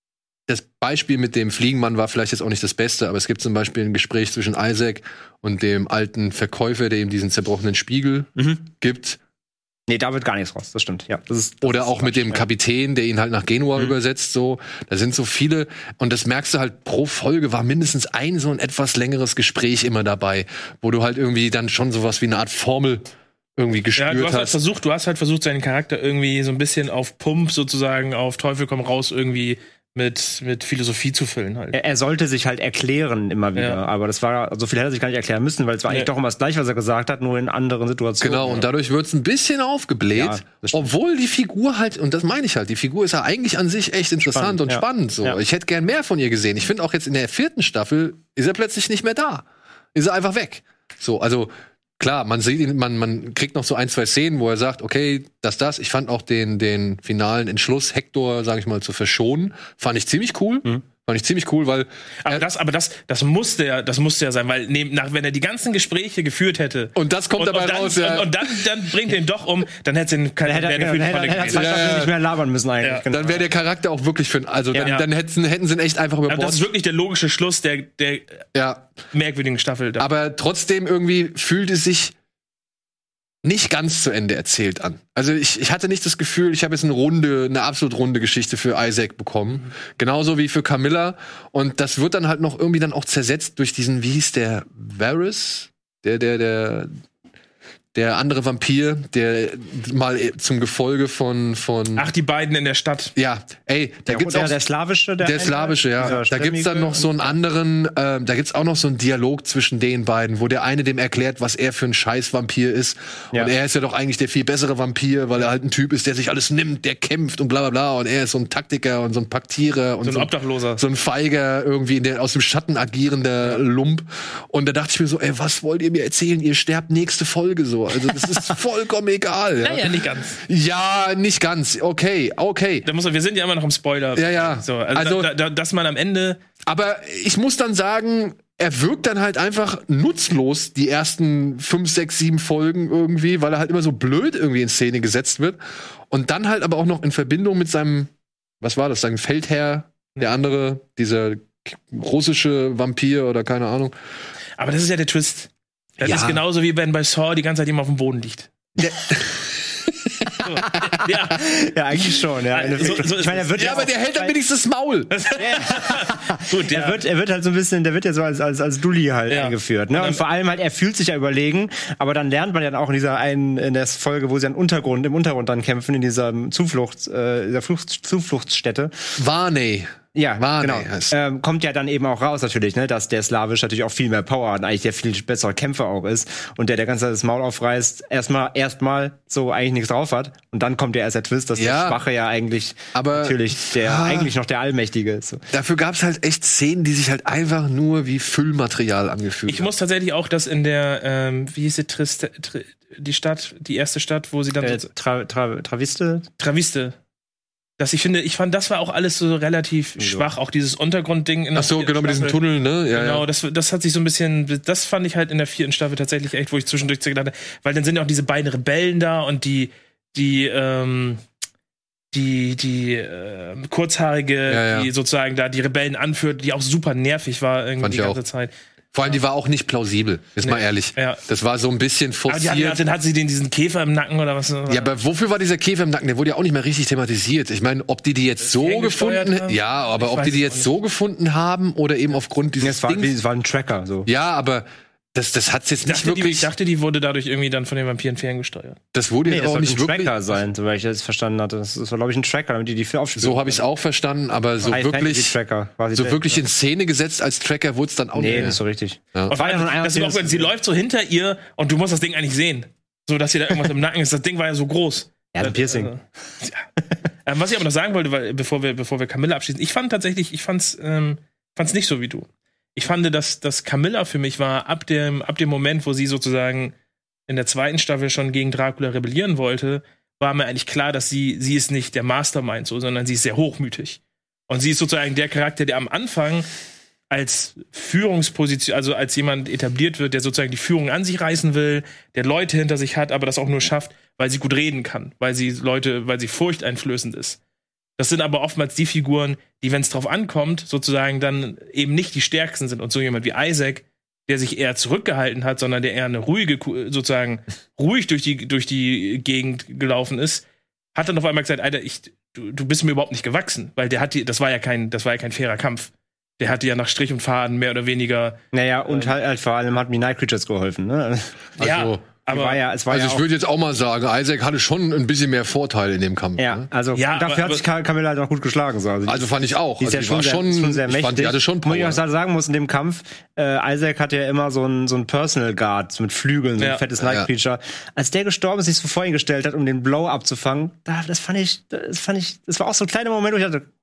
Das Beispiel mit dem Fliegenmann war vielleicht jetzt auch nicht das Beste, aber es gibt zum Beispiel ein Gespräch zwischen Isaac und dem alten Verkäufer, der ihm diesen zerbrochenen Spiegel Mhm. gibt. Nee, da wird gar nichts raus, das stimmt. Ja, das ist, das Oder ist auch mit dem Quatsch, Kapitän, der ihn halt nach Genua Mhm. übersetzt, so. Da sind so viele, und das merkst du halt, pro Folge war mindestens ein so ein etwas längeres Gespräch immer dabei, wo du halt irgendwie dann schon sowas wie eine Art Formel irgendwie Ja, gespürt du hast halt hast. versucht, du hast halt versucht, seinen Charakter irgendwie so ein bisschen auf Pump sozusagen, auf Teufel komm raus irgendwie mit, mit Philosophie zu füllen halt. Er, er sollte sich halt erklären immer wieder, Ja. aber das war, so viel hätte er sich gar nicht erklären müssen, weil es war Nee. eigentlich doch immer das Gleiche, was er gesagt hat, nur in anderen Situationen. Genau, und dadurch wird's ein bisschen aufgebläht, Ja, das stimmt. obwohl die Figur halt, und das meine ich halt, die Figur ist ja eigentlich an sich echt interessant Spannend, und ja. spannend. So. Ja. Ich hätte gern mehr von ihr gesehen. Ich finde auch jetzt in der vierten Staffel ist er plötzlich nicht mehr da. Ist er einfach weg. So, also klar, man sieht ihn, man, man kriegt noch so ein, zwei Szenen, wo er sagt, okay, das, das. Ich fand auch den, den finalen Entschluss, Hector, sag ich mal, zu verschonen, fand ich ziemlich cool. Mhm. Fand Fand ich ziemlich cool, weil. Aber das, aber das, das musste ja, das musste ja sein, weil neben, nach, wenn er die ganzen Gespräche geführt hätte. Und das kommt und, dabei und dann, raus, ja. Und, und dann, dann bringt er ihn doch um, dann hätte es keine hätte, hätte, hätte, hätte, hätte zwei Staffeln nicht mehr labern müssen eigentlich. Ja. Genau. Dann wäre der Charakter auch wirklich für, also ja. dann, dann hätten, hätten sie ihn echt einfach über Bord. Das ist wirklich der logische Schluss der, der ja. merkwürdigen Staffel. Aber trotzdem irgendwie fühlt es sich nicht ganz zu Ende erzählt an. Also ich, ich hatte nicht das Gefühl, ich habe jetzt eine runde, eine absolut runde Geschichte für Isaac bekommen. Mhm. Genauso wie für Camilla. Und das wird dann halt noch irgendwie dann auch zersetzt durch diesen, wie hieß der, Varys? Der, der, der, der andere Vampir, der mal zum Gefolge von, von Ach, die beiden in der Stadt. Ja, ey, da der, gibt's der, auch der slawische, der, der slawische, ja. Da gibt's dann noch so einen anderen, äh, da gibt's auch noch so einen Dialog zwischen den beiden, wo der eine dem erklärt, was er für ein Scheiß-Vampir ist. Ja. Und er ist ja doch eigentlich der viel bessere Vampir, weil er halt ein Typ ist, der sich alles nimmt, der kämpft und bla bla bla. Und er ist so ein Taktiker und so ein Paktierer und so ein so, Obdachloser. So ein feiger, irgendwie in der, aus dem Schatten agierender Lump. Und da dachte ich mir so, ey, was wollt ihr mir erzählen? Ihr sterbt nächste Folge so. Also das ist vollkommen egal. Ja. Naja, nicht ganz. Ja, nicht ganz. Okay, okay. Da muss man, wir sind ja immer noch im Spoiler. Ja, ja. So, also, also da, da, dass man am Ende. Aber ich muss dann sagen, er wirkt dann halt einfach nutzlos die ersten fünf, sechs, sieben Folgen irgendwie, weil er halt immer so blöd irgendwie in Szene gesetzt wird. Und dann halt aber auch noch in Verbindung mit seinem, was war das, seinem Feldherr, der andere, dieser russische Vampir oder keine Ahnung. Aber das ist ja der Twist. Das ja. ist genauso wie wenn bei Saw die ganze Zeit jemand auf dem Boden liegt. Ja. so. ja. ja, eigentlich schon. Ja. So, so ich meine, er wird ja, ja aber der hält dann wenigstens das Maul. Gut, ja. er, wird, er wird halt so ein bisschen, der wird ja so als, als, als Dulli halt ja. eingeführt. Ne? Und vor allem halt, er fühlt sich ja überlegen, aber dann lernt man ja auch in dieser einen, in der Folge, wo sie an Untergrund, im Untergrund dann kämpfen, in dieser Zuflucht, äh, dieser Flucht, Zufluchtsstätte. Varney. Ja, War genau. Ähm, kommt ja dann eben auch raus natürlich, ne, dass der Slawisch natürlich auch viel mehr Power hat und eigentlich der viel bessere Kämpfer auch ist und der der ganze Zeit das Maul aufreißt, erstmal erstmal so eigentlich nichts drauf hat und dann kommt ja erst der Twist, dass ja, der Schwache ja eigentlich aber, natürlich der ah, eigentlich noch der Allmächtige ist. So. Dafür gab's halt echt Szenen, die sich halt einfach nur wie Füllmaterial angefühlt haben. Ich muss tatsächlich auch das in der, ähm, wie hieß sie, Triste, Tri, die Stadt, die erste Stadt, wo sie dann äh, so, Tra, Tra, Traviste? Traviste. Dass ich finde, ich fand, das war auch alles so relativ ja. schwach, auch dieses Untergrundding in der Ach so, genau, mit diesem Tunnel, ne? Ja, genau, ja. das, das hat sich so ein bisschen, das fand ich halt in der vierten Staffel tatsächlich echt, wo ich zwischendurch gedacht habe, weil dann sind ja auch diese beiden Rebellen da und die, die, ähm, die, die äh, kurzhaarige, ja, ja. die sozusagen da die Rebellen anführt, die auch super nervig war irgendwie fand die ganze auch. Zeit. Vor allem, die war auch nicht plausibel, ist nee. mal ehrlich. Ja. Das war so ein bisschen forciert. Aber die hat, dann hat sie den diesen Käfer im Nacken oder was? Ja, aber wofür war dieser Käfer im Nacken? Der wurde ja auch nicht mehr richtig thematisiert. Ich meine, ob die die jetzt so gefunden haben? Ja, aber ich ob die die jetzt so gefunden haben oder eben aufgrund dieses es war, Dings. Es war ein Tracker, so. Ja, aber das, das hat's jetzt nicht dachte, wirklich. Die, ich dachte, die wurde dadurch irgendwie dann von den Vampiren ferngesteuert. Das wurde nee, jetzt das auch nicht ein wirklich. Tracker sein, soweit ich das verstanden hatte. Das war, glaube ich, ein Tracker, damit die die für aufspielen. So habe ich es auch verstanden, aber so High wirklich, Tracker, so wirklich in Szene gesetzt als Tracker wurde es dann auch nee, nicht. Nee, das ist so richtig. Ja. Und war ja nur das ist auch, wenn sie läuft so hinter ihr und du musst das Ding eigentlich sehen, so dass ihr da irgendwas im Nacken ist. Das Ding war ja so groß. Ja, ein Piercing. Also, ja. ähm, was ich aber noch sagen wollte, weil bevor wir bevor wir Camilla abschließen, ich fand tatsächlich, ich fand's ähm, fand's nicht so wie du. Ich fand, dass, dass Camilla für mich war, ab dem, ab dem Moment, wo sie sozusagen in der zweiten Staffel schon gegen Dracula rebellieren wollte, war mir eigentlich klar, dass sie, sie ist nicht der Mastermind so, sondern sie ist sehr hochmütig. Und sie ist sozusagen der Charakter, der am Anfang als Führungsposition, also als jemand etabliert wird, der sozusagen die Führung an sich reißen will, der Leute hinter sich hat, aber das auch nur schafft, weil sie gut reden kann, weil sie Leute, weil sie furchteinflößend ist. Das sind aber oftmals die Figuren, die, wenn es drauf ankommt, sozusagen dann eben nicht die stärksten sind. Und so jemand wie Isaac, der sich eher zurückgehalten hat, sondern der eher eine ruhige, sozusagen ruhig durch die, durch die Gegend gelaufen ist, hat dann auf einmal gesagt, Alter, ich, du, du bist mir überhaupt nicht gewachsen, weil der hat die, das war ja kein, das war ja kein fairer Kampf. Der hatte ja nach Strich und Faden mehr oder weniger. Naja, und äh, halt, halt vor allem hat mir Night Creatures geholfen, ne? Also, ja. Aber war ja, es war also ja ich würde jetzt auch mal sagen, Isaac hatte schon ein bisschen mehr Vorteile in dem Kampf. Ja, ne? also ja, dafür aber, hat sich Camilla halt auch gut geschlagen. So. Also, also fand ich auch. Die ist also ja schon, sehr, schon, schon sehr mächtig. Ich fand, die hatte schon Power. Wo ich auch sagen muss, in dem Kampf, äh, Isaac hatte ja immer so ein so ein Personal Guard mit Flügeln, so ein ja. fettes Night Creature. Ja. Als der gestorben ist, sich so vor ihn gestellt hat, um den Blow abzufangen, da, das fand ich, das fand ich, das war auch so ein kleiner Moment, wo ich dachte,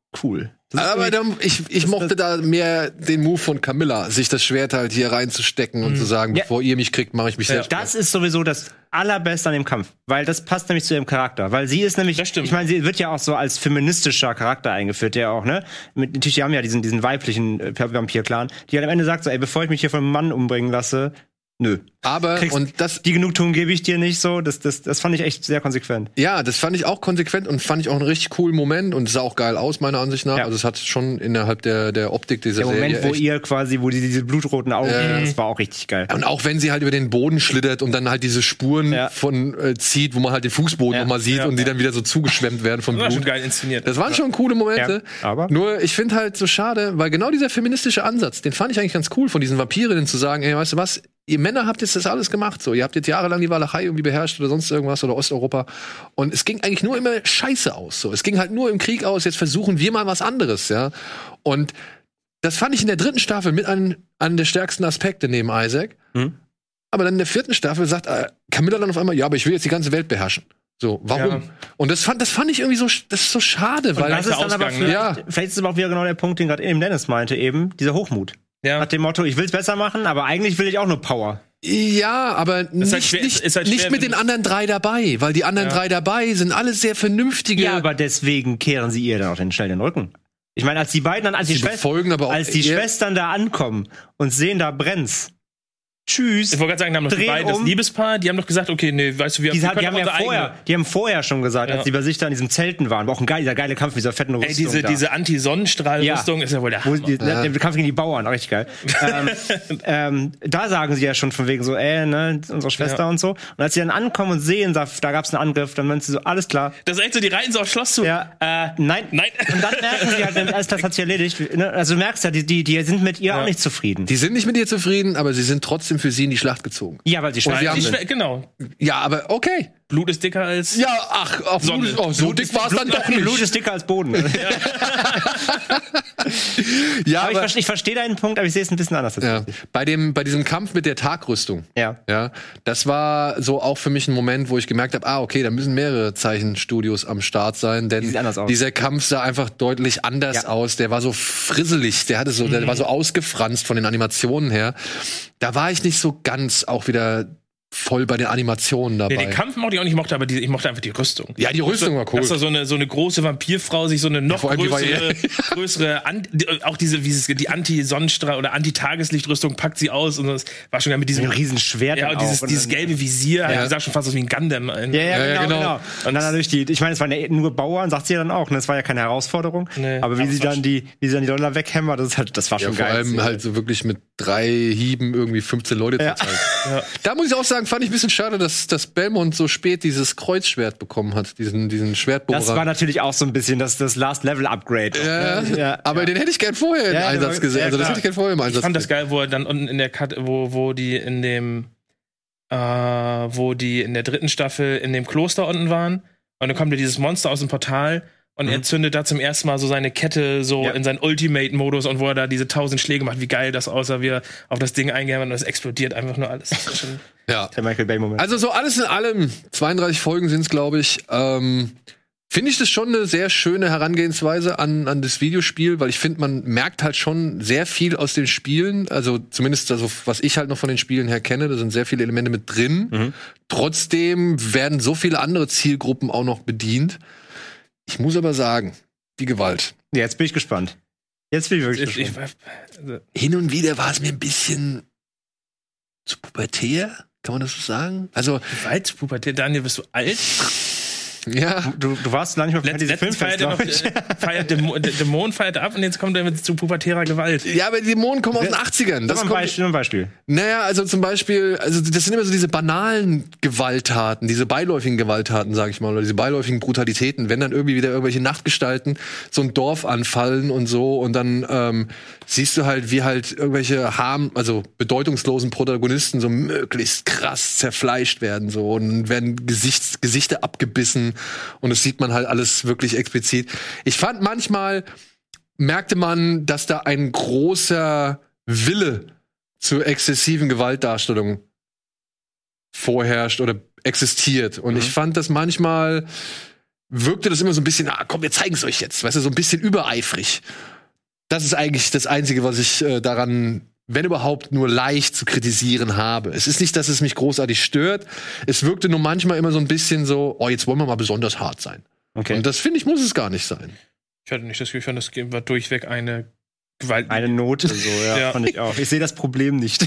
cool. Das ist Aber da, ich, ich mochte da mehr den Move von Camilla, sich das Schwert halt hier reinzustecken und zu sagen, Ja. bevor ihr mich kriegt, mache ich mich selbst. Das ist sowieso das Allerbeste an dem Kampf, weil das passt nämlich zu ihrem Charakter. Weil sie ist nämlich, Das stimmt. ich meine, sie wird ja auch so als feministischer Charakter eingeführt, der auch, ne? Mit, natürlich, die haben ja diesen, diesen weiblichen äh, Vampir-Clan, die halt am Ende sagt so, ey, bevor ich mich hier von einem Mann umbringen lasse, nö. Aber, Kriegst- und das, Die Genugtuung gebe ich dir nicht so, das, das, das fand ich echt sehr konsequent. ja, das fand ich auch konsequent und fand ich auch einen richtig coolen Moment und es sah auch geil aus, meiner Ansicht nach. Ja. Also es hat schon innerhalb der, der Optik dieser Der Moment, Serie wo echt- ihr quasi, wo die diese blutroten Augen, Ja. das war auch richtig geil. Und auch wenn sie halt über den Boden schlittert und dann halt diese Spuren Ja. von äh, zieht, wo man halt den Fußboden Ja. nochmal sieht Ja. und die dann wieder so zugeschwemmt werden vom Das war schon Blut. geil inszeniert. Das waren schon coole Momente. Ja, aber- Nur, ich finde halt so schade, weil genau dieser feministische Ansatz, den fand ich eigentlich ganz cool von diesen Vampirinnen zu sagen, ey, weißt du was, ihr Männer habt jetzt das alles gemacht, so, ihr habt jetzt jahrelang die Walachei irgendwie beherrscht oder sonst irgendwas oder Osteuropa und es ging eigentlich nur immer scheiße aus, so. Es ging halt nur im Krieg aus, jetzt versuchen wir mal was anderes, ja. Und das fand ich in der dritten Staffel mit einem, einem der stärksten Aspekte neben Isaac. Mhm. Aber dann in der vierten Staffel sagt äh, Camilla dann auf einmal, ja, aber ich will jetzt die ganze Welt beherrschen. So, warum? Ja. Und das fand, das fand ich irgendwie so, das ist so schade, weil Das ist dann aber Ausgang, vielleicht, ja. vielleicht ist es aber auch wieder genau der Punkt, den gerade eben Dennis meinte, eben, dieser Hochmut. Ja. Nach dem Motto, ich will's besser machen, aber eigentlich will ich auch nur Power. ja, aber nicht, halt schwer- nicht, ist halt nicht schwer, mit wenn den du's- anderen drei dabei, weil die anderen Ja. drei dabei sind alle sehr vernünftige. Ja, aber deswegen kehren sie ihr dann auch den, schnell den Rücken. Ich meine, als die beiden dann, als die, sie Schwest befolgen aber auch als die eher- Schwestern da ankommen und sehen, da brennt's. Tschüss. Ich wollte gerade sagen, da haben doch die Drehen beiden, das um. Liebespaar, die haben doch gesagt, okay, nee, weißt du, wir, Die, wir hat, die können haben ja unsere vorher, eigene. die haben vorher schon gesagt, Ja. als die bei sich da in diesen Zelten waren, war auch ein geiler, geiler Kampf mit dieser fetten Rüstung. Ey, diese, da. diese Anti-Sonnenstrahl-Rüstung Ja. ist ja wohl der Wo Hammer. die, Der Kampf gegen die Bauern, auch richtig geil. ähm, ähm, da sagen sie ja schon von wegen so, ey, ne, unsere Schwester Ja. und so. Und als sie dann ankommen und sehen, da, da gab's einen Angriff, dann meinen sie so, alles klar. Das ist echt so, die reiten so aufs Schloss zu. Ja. Äh, Nein. Nein. Und dann merken sie halt, alles klar, das hat sich erledigt. Ne? Also du merkst ja, die, die, die sind mit ihr Ja. auch nicht zufrieden. Die sind nicht mit ihr zufrieden, aber sie sind trotzdem für sie in die Schlacht gezogen. ja, weil sie Und Schwester wir haben- Die sind. Schwe- genau. Ja, aber okay. Blut ist dicker als. Ja, ach, auf Sonne. Blut, oh, so dick war es dann doch nicht. Blut ist dicker als Boden. Ja, aber ich, aber, verste- ich verstehe deinen Punkt, aber ich sehe es ein bisschen anders. ja, bei dem, bei diesem Kampf mit der Tagrüstung. Ja. Ja, das war so auch für mich ein Moment, wo ich gemerkt habe, ah, okay, da müssen mehrere Zeichenstudios am Start sein, denn Die sehen anders aus. dieser Kampf sah einfach deutlich anders Ja. aus. Der war so frisselig, der hatte so, der war so ausgefranst von den Animationen her. Da war ich nicht so ganz auch wieder voll bei den Animationen dabei. Nee, den Kampf mochte ich auch nicht, mochte, aber die, ich mochte einfach die Rüstung. Ja, die Rüstung war cool. Dass da so eine, so eine große Vampirfrau sich so eine noch vor allem die war größere, größere An die- auch diese, wie es, die Anti-Sonnenstrahl- oder Anti-Tageslichtrüstung packt sie aus und das war schon mit diesem Ein Riesenschwert. ja, dann und dieses, auch. Und dieses dann- gelbe Visier, Ja. ja. sah schon fast aus wie ein Gundam. Ein, Ja, ja, Ja, ja, genau, genau. genau. Und dann natürlich die, ich meine, es waren ja nur Bauern, sagt sie ja dann auch, ne? Es war ja keine Herausforderung. Nee, aber wie aber sie es war dann die, wie sie dann die Dollar weghämmert, das ist halt, das war Ja, schon vor geil. allem halt so wirklich mit drei Hieben irgendwie fünfzehn Leute Ja. zu zeigen. Ja. Da muss ich auch sagen, fand ich ein bisschen schade, dass, dass Belmont so spät dieses Kreuzschwert bekommen hat, diesen, diesen Schwertbohrer. Das war natürlich auch so ein bisschen das, das Last-Level-Upgrade. ja, Ja, aber ja. den hätte ich gern vorher im Ja, der Einsatz war- gesehen. ja, Also das klar. hätte ich gern vorher im Einsatz Ich fand das gesehen. geil, wo er dann unten in der Cut, wo, wo die in dem, äh, wo die in der dritten Staffel in dem Kloster unten waren. Und dann kommt ja dieses Monster aus dem Portal und er zündet da zum ersten Mal so seine Kette so Ja. in seinen Ultimate-Modus und wo er da diese tausend Schläge macht. Wie geil das aussah, wie er auf das Ding eingehämmert und es explodiert einfach nur alles. Das ist schon Ja. Der Michael Bay-Moment. Also so alles in allem, zweiunddreißig Folgen sind es, glaube ich, ähm, finde ich das schon eine sehr schöne Herangehensweise an, an das Videospiel, weil ich finde, man merkt halt schon sehr viel aus den Spielen, also zumindest also, was ich halt noch von den Spielen her kenne, da sind sehr viele Elemente mit drin. Mhm. Trotzdem werden so viele andere Zielgruppen auch noch bedient. Ich muss aber sagen, die Gewalt. Ja, jetzt bin ich gespannt. Jetzt bin ich wirklich ich, ich, gespannt. also, Hin und wieder war es mir ein bisschen zu pubertär, kann man das so sagen? Also, Gewaltpubertät, Daniel, bist du alt? ja, Du, du warst lange nicht mehr auf Letzt, Fantasy letztens Filmfest, feiert er noch, glaub ich. äh, feiert Dämon, Dämon feiert ab und jetzt kommt er mit zu pubertärer Gewalt. ja, aber die Dämonen kommen aus den achtzigern. Das Sag mal ein kommt, Beispiel, ein Beispiel. naja, also zum Beispiel, also das sind immer so diese banalen Gewalttaten, diese beiläufigen Gewalttaten, sag ich mal, oder diese beiläufigen Brutalitäten, wenn dann irgendwie wieder irgendwelche Nachtgestalten so ein Dorf anfallen und so und dann ähm, siehst du halt, wie halt irgendwelche harm, also bedeutungslosen Protagonisten so möglichst krass zerfleischt werden so und werden Gesichts, Gesichter abgebissen und das sieht man halt alles wirklich explizit. Ich fand manchmal merkte man, dass da ein großer Wille zur exzessiven Gewaltdarstellung vorherrscht oder existiert. Und Mhm. ich fand das manchmal wirkte das immer so ein bisschen, ah, komm, wir zeigen es euch jetzt. Weißt du, so ein bisschen übereifrig. Das ist eigentlich das Einzige, was ich äh, daran, wenn überhaupt, nur leicht zu kritisieren habe. Es ist nicht, dass es mich großartig stört. Es wirkte nur manchmal immer so ein bisschen so, oh, jetzt wollen wir mal besonders hart sein. Okay. Und das, finde ich, muss es gar nicht sein. Ich hatte nicht das Gefühl, das war durchweg eine Gewalt. Eine Note, so, ja, ja. Fand ich auch. Ich sehe das Problem nicht.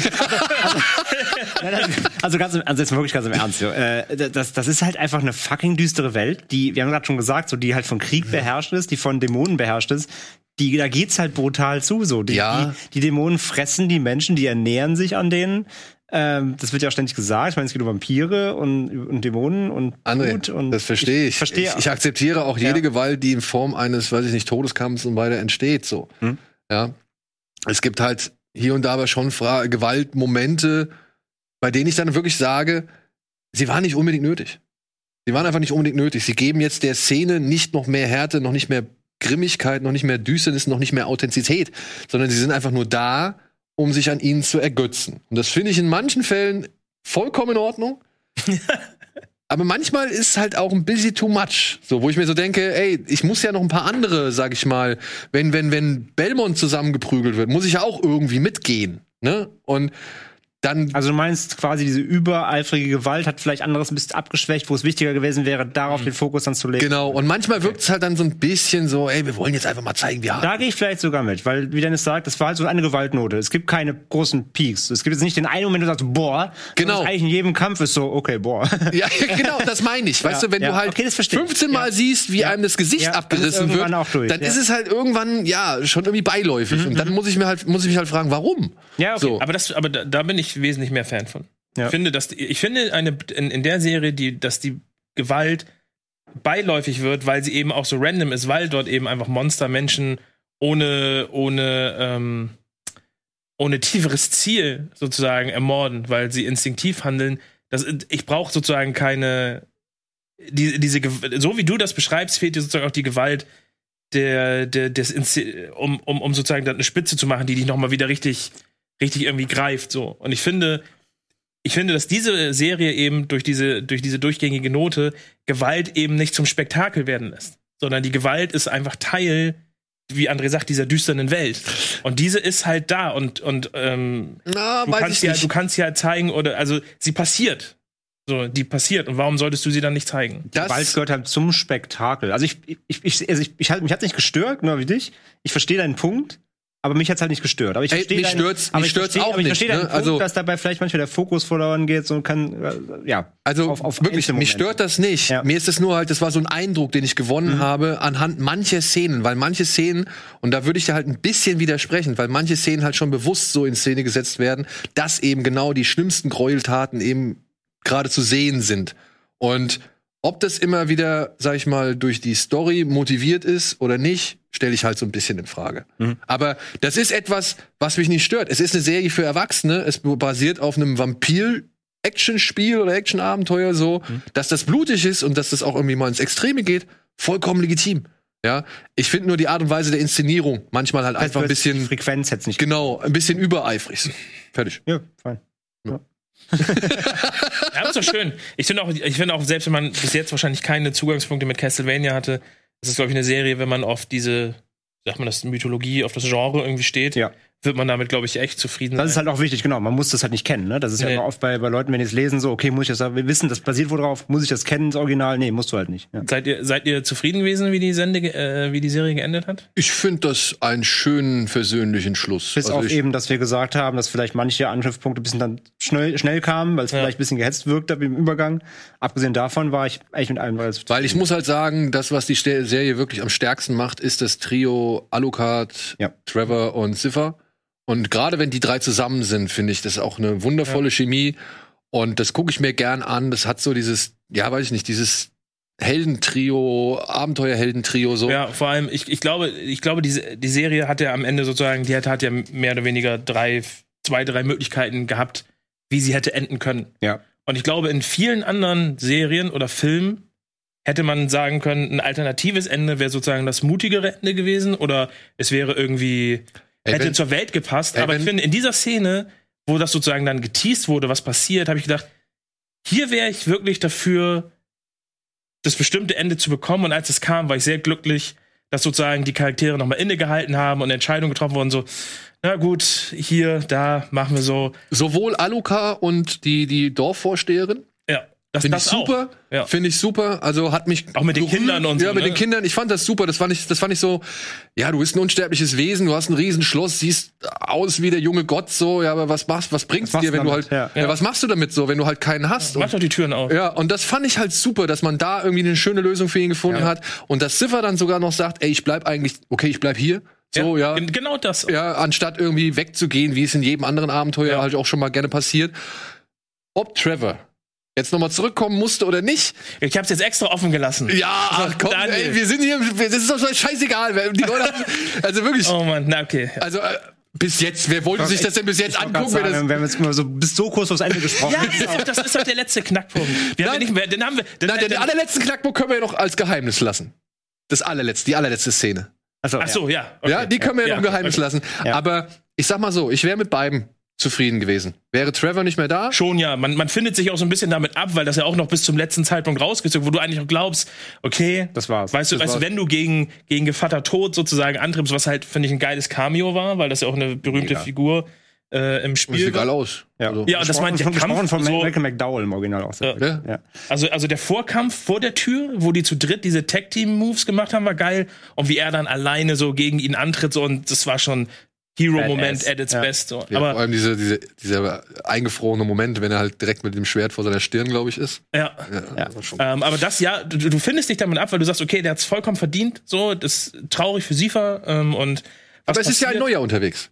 also, also, ganz, also jetzt wirklich ganz im Ernst. So. Äh, das, das ist halt einfach eine fucking düstere Welt, die, wir haben gerade schon gesagt, so, die halt von Krieg beherrscht ist, die von Dämonen beherrscht ist. Die, da geht's halt brutal zu, so. Die, ja. die, die Dämonen fressen die Menschen, die ernähren sich an denen. Ähm, das wird ja auch ständig gesagt. Ich meine, es geht um Vampire und, und Dämonen und André, Blut und das verstehe ich. Ich, verstehe ich, ich akzeptiere auch jede ja. Gewalt, die in Form eines, weiß ich nicht, Todeskampfs und weiter entsteht, so. Hm? Ja. Es gibt halt hier und da aber schon Fra- Gewaltmomente, bei denen ich dann wirklich sage, sie waren nicht unbedingt nötig. Sie waren einfach nicht unbedingt nötig. Sie geben jetzt der Szene nicht noch mehr Härte, noch nicht mehr Grimmigkeit, noch nicht mehr Düsternis, noch nicht mehr Authentizität, sondern sie sind einfach nur da, um sich an ihnen zu ergötzen. Und das finde ich in manchen Fällen vollkommen in Ordnung. Aber manchmal ist es halt auch ein bisschen too much. So, wo ich mir so denke, ey, ich muss ja noch ein paar andere, sag ich mal, wenn, wenn, wenn Belmont zusammengeprügelt wird, muss ich ja auch irgendwie mitgehen. Ne? Und dann. Also du meinst quasi, diese übereifrige Gewalt hat vielleicht anderes ein bisschen abgeschwächt, wo es wichtiger gewesen wäre, darauf mhm. den Fokus dann zu legen. Genau, und manchmal wirkt es halt dann so ein bisschen so, ey, wir wollen jetzt einfach mal zeigen, wie hart. Da gehe ich vielleicht sogar mit, weil, wie Dennis sagt, das war halt so eine Gewaltnote. Es gibt keine großen Peaks. Es gibt jetzt nicht den einen Moment, wo du sagst, boah, genau. Eigentlich in jedem Kampf ist so, okay, boah. Ja, genau, das meine ich. Weißt ja, du, wenn ja. du halt okay, fünfzehn Mal ja. siehst, wie ja. einem das Gesicht ja, abgerissen wird, auch durch. dann ja. ist es halt irgendwann, ja, schon irgendwie beiläufig. Mhm. Und dann muss ich mir halt, muss ich mich halt fragen, warum? Ja, okay. So. Aber, das, aber da, da bin ich wesentlich mehr Fan von. Ja. Ich finde, dass ich finde eine in, in der Serie, die, dass die Gewalt beiläufig wird, weil sie eben auch so random ist, weil dort eben einfach Monster Menschen ohne ohne ähm, ohne tieferes Ziel sozusagen ermorden, weil sie instinktiv handeln. Das, ich brauche sozusagen keine die, diese so wie du das beschreibst, fehlt dir sozusagen auch die Gewalt der der des um um um sozusagen dann eine Spitze zu machen, die dich noch mal wieder richtig richtig irgendwie greift so. Und ich finde Ich finde, dass diese Serie eben durch diese, durch diese durchgängige Note Gewalt eben nicht zum Spektakel werden lässt. Sondern die Gewalt ist einfach Teil, wie André sagt, dieser düsternen Welt. Und diese ist halt da und, und ähm, Na, du, kannst ja, du kannst ja zeigen, oder also sie passiert. So, die passiert. Und warum solltest du sie dann nicht zeigen? Das Gewalt gehört halt zum Spektakel. Also ich, ich, ich, also ich, ich halt, mich hat's nicht gestört, genau wie dich. Ich verstehe deinen Punkt. Aber mich hat's halt nicht gestört. Aber ich Ey, verstehe mich deinen, stört's, aber mich ich stört's verstehe, auch aber ich nicht. verstehe deinen Ne? Punkt, Also, dass dabei vielleicht manchmal der Fokus verloren geht und kann, äh, ja. Also auf, auf wirklich, mich stört das nicht. Ja. Mir ist es nur halt, das war so ein Eindruck, den ich gewonnen mhm. habe anhand mancher Szenen, weil manche Szenen, und da würde ich da halt ein bisschen widersprechen, weil manche Szenen halt schon bewusst so in Szene gesetzt werden, dass eben genau die schlimmsten Gräueltaten eben gerade zu sehen sind. Und ob das immer wieder, sag ich mal, durch die Story motiviert ist oder nicht, stelle ich halt so ein bisschen in Frage. Mhm. Aber das ist etwas, was mich nicht stört. Es ist eine Serie für Erwachsene. Es basiert auf einem Vampir-Action-Spiel oder Action-Abenteuer so. Mhm. Dass das blutig ist und dass das auch irgendwie mal ins Extreme geht, vollkommen legitim. Ja, ich finde nur die Art und Weise der Inszenierung manchmal halt einfach ein bisschen... Die Frequenz hätte nicht. Genau, ein bisschen übereifrig. So. Fertig. Ja, fein. Ja. Ja, das ist doch schön. Ich finde auch, ich finde auch, selbst wenn man bis jetzt wahrscheinlich keine Zugangspunkte mit Castlevania hatte, das ist, glaube ich, eine Serie, wenn man auf diese, sagt man das, Mythologie, auf das Genre irgendwie steht, ja. wird man damit, glaube ich, echt zufrieden sein. Das ist halt auch wichtig, genau. Man muss das halt nicht kennen, ne? Das ist nee. ja immer oft bei, bei Leuten, wenn die es lesen, so, okay, muss ich das wissen, das basiert worauf, muss ich das kennen, das Original? Nee, musst du halt nicht. Ja. Seid ihr, seid ihr zufrieden gewesen, wie die Sende, äh, wie die Serie geendet hat? Ich finde das einen schönen, versöhnlichen Schluss. Bis also auf eben, dass wir gesagt haben, dass vielleicht manche Angriffspunkte ein bisschen dann schnell, schnell kamen, weil es ja. vielleicht ein bisschen gehetzt wirkte im Übergang. Abgesehen davon war ich eigentlich mit allem. Weil ich muss halt sagen, das, was die Serie wirklich am stärksten macht, ist das Trio Alucard, ja. Trevor und Cypher. Und gerade wenn die drei zusammen sind, finde ich das auch eine wundervolle ja. Chemie. Und das gucke ich mir gern an. Das hat so dieses, ja, weiß ich nicht, dieses Heldentrio, Abenteuerheldentrio so. Ja, vor allem, ich, ich glaube, ich glaube, die, die Serie hat ja am Ende sozusagen, die hat, hat ja mehr oder weniger drei, zwei, drei Möglichkeiten gehabt, wie sie hätte enden können. Ja. Und ich glaube, in vielen anderen Serien oder Filmen hätte man sagen können, ein alternatives Ende wäre sozusagen das mutigere Ende gewesen oder es wäre irgendwie Ey, hätte wenn, zur Welt gepasst. Ey, aber ich finde, in dieser Szene, wo das sozusagen dann geteased wurde, was passiert, habe ich gedacht, hier wäre ich wirklich dafür, das bestimmte Ende zu bekommen. Und als es kam, war ich sehr glücklich, dass sozusagen die Charaktere nochmal innegehalten haben und Entscheidungen getroffen wurden, so, na gut, hier, da, machen wir so. Sowohl Alucard und die, die Dorfvorsteherin. Ja. Das, Finde das ich super, ja. finde ich super. Also hat mich auch mit den berührt. Kindern und so. Ja, mit ne? den Kindern. Ich fand das super. Das fand ich, das fand ich so. Ja, du bist ein unsterbliches Wesen. Du hast ein Riesenschloss, siehst aus wie der junge Gott so. Ja, aber was machst, was bringt's was dir, wenn du halt, ja. Ja, was machst du damit so, wenn du halt keinen hast? Ja, mach doch die Türen auf. Ja, und das fand ich halt super, dass man da irgendwie eine schöne Lösung für ihn gefunden ja. hat und dass Cypher dann sogar noch sagt, ey, ich bleib eigentlich, okay, ich bleib hier. So, ja. ja. Genau das. Ja, anstatt irgendwie wegzugehen, wie es in jedem anderen Abenteuer ja. halt auch schon mal gerne passiert. Ob Trevor jetzt nochmal zurückkommen musste oder nicht. Ich hab's jetzt extra offen gelassen. Ja, ach, komm, ey, wir sind hier, das ist doch so scheißegal. Die Leute haben, also wirklich. Oh Mann, na okay. Also, äh, bis jetzt, wer wollte sich das denn bis jetzt angucken? Sagen, das wir haben jetzt mal so bis so kurz aufs Ende gesprochen. Ja, das ist, doch, das ist doch der letzte Knackpunkt. Wir nein, haben nicht mehr, den haben wir. Den, nein, den, den allerletzten Knackpunkt können wir ja noch als Geheimnis lassen. Das allerletzte, die allerletzte Szene. Also, Ach so, ja. Ja, okay. ja die können wir ja, ja noch ein Geheimnis okay. lassen. Ja. Aber ich sag mal so, ich wäre mit beiden zufrieden gewesen. Wäre Trevor nicht mehr da? Schon, ja. Man, man findet sich auch so ein bisschen damit ab, weil das ja auch noch bis zum letzten Zeitpunkt rausgezogen, wo du eigentlich auch glaubst, okay, das war's. Weißt du, das weißt war's. wenn du gegen, gegen Gevatter Tod sozusagen antriebst, was halt, finde ich, ein geiles Cameo war, weil das ja auch eine berühmte Mega. Figur äh, im Spiel sieht geil aus. Ja, also, ja und das meint der Kampf von so, Malcolm McDowell im Original auch. Äh, ja. Ja. Also, also der Vorkampf vor der Tür, wo die zu dritt diese Tag-Team-Moves gemacht haben, war geil. Und wie er dann alleine so gegen ihn antritt, so, und das war schon Hero-Moment at its ja. best. So. Ja, aber vor allem diese, diese, dieser eingefrorene Moment, wenn er halt direkt mit dem Schwert vor seiner Stirn, glaube ich, ist. Ja. ja, ja. Ähm, aber das, ja, du, du findest dich damit ab, weil du sagst, okay, der hat's vollkommen verdient. So, das ist traurig für Sifa. Ähm, und aber es passiert? Ist ja ein neuer unterwegs.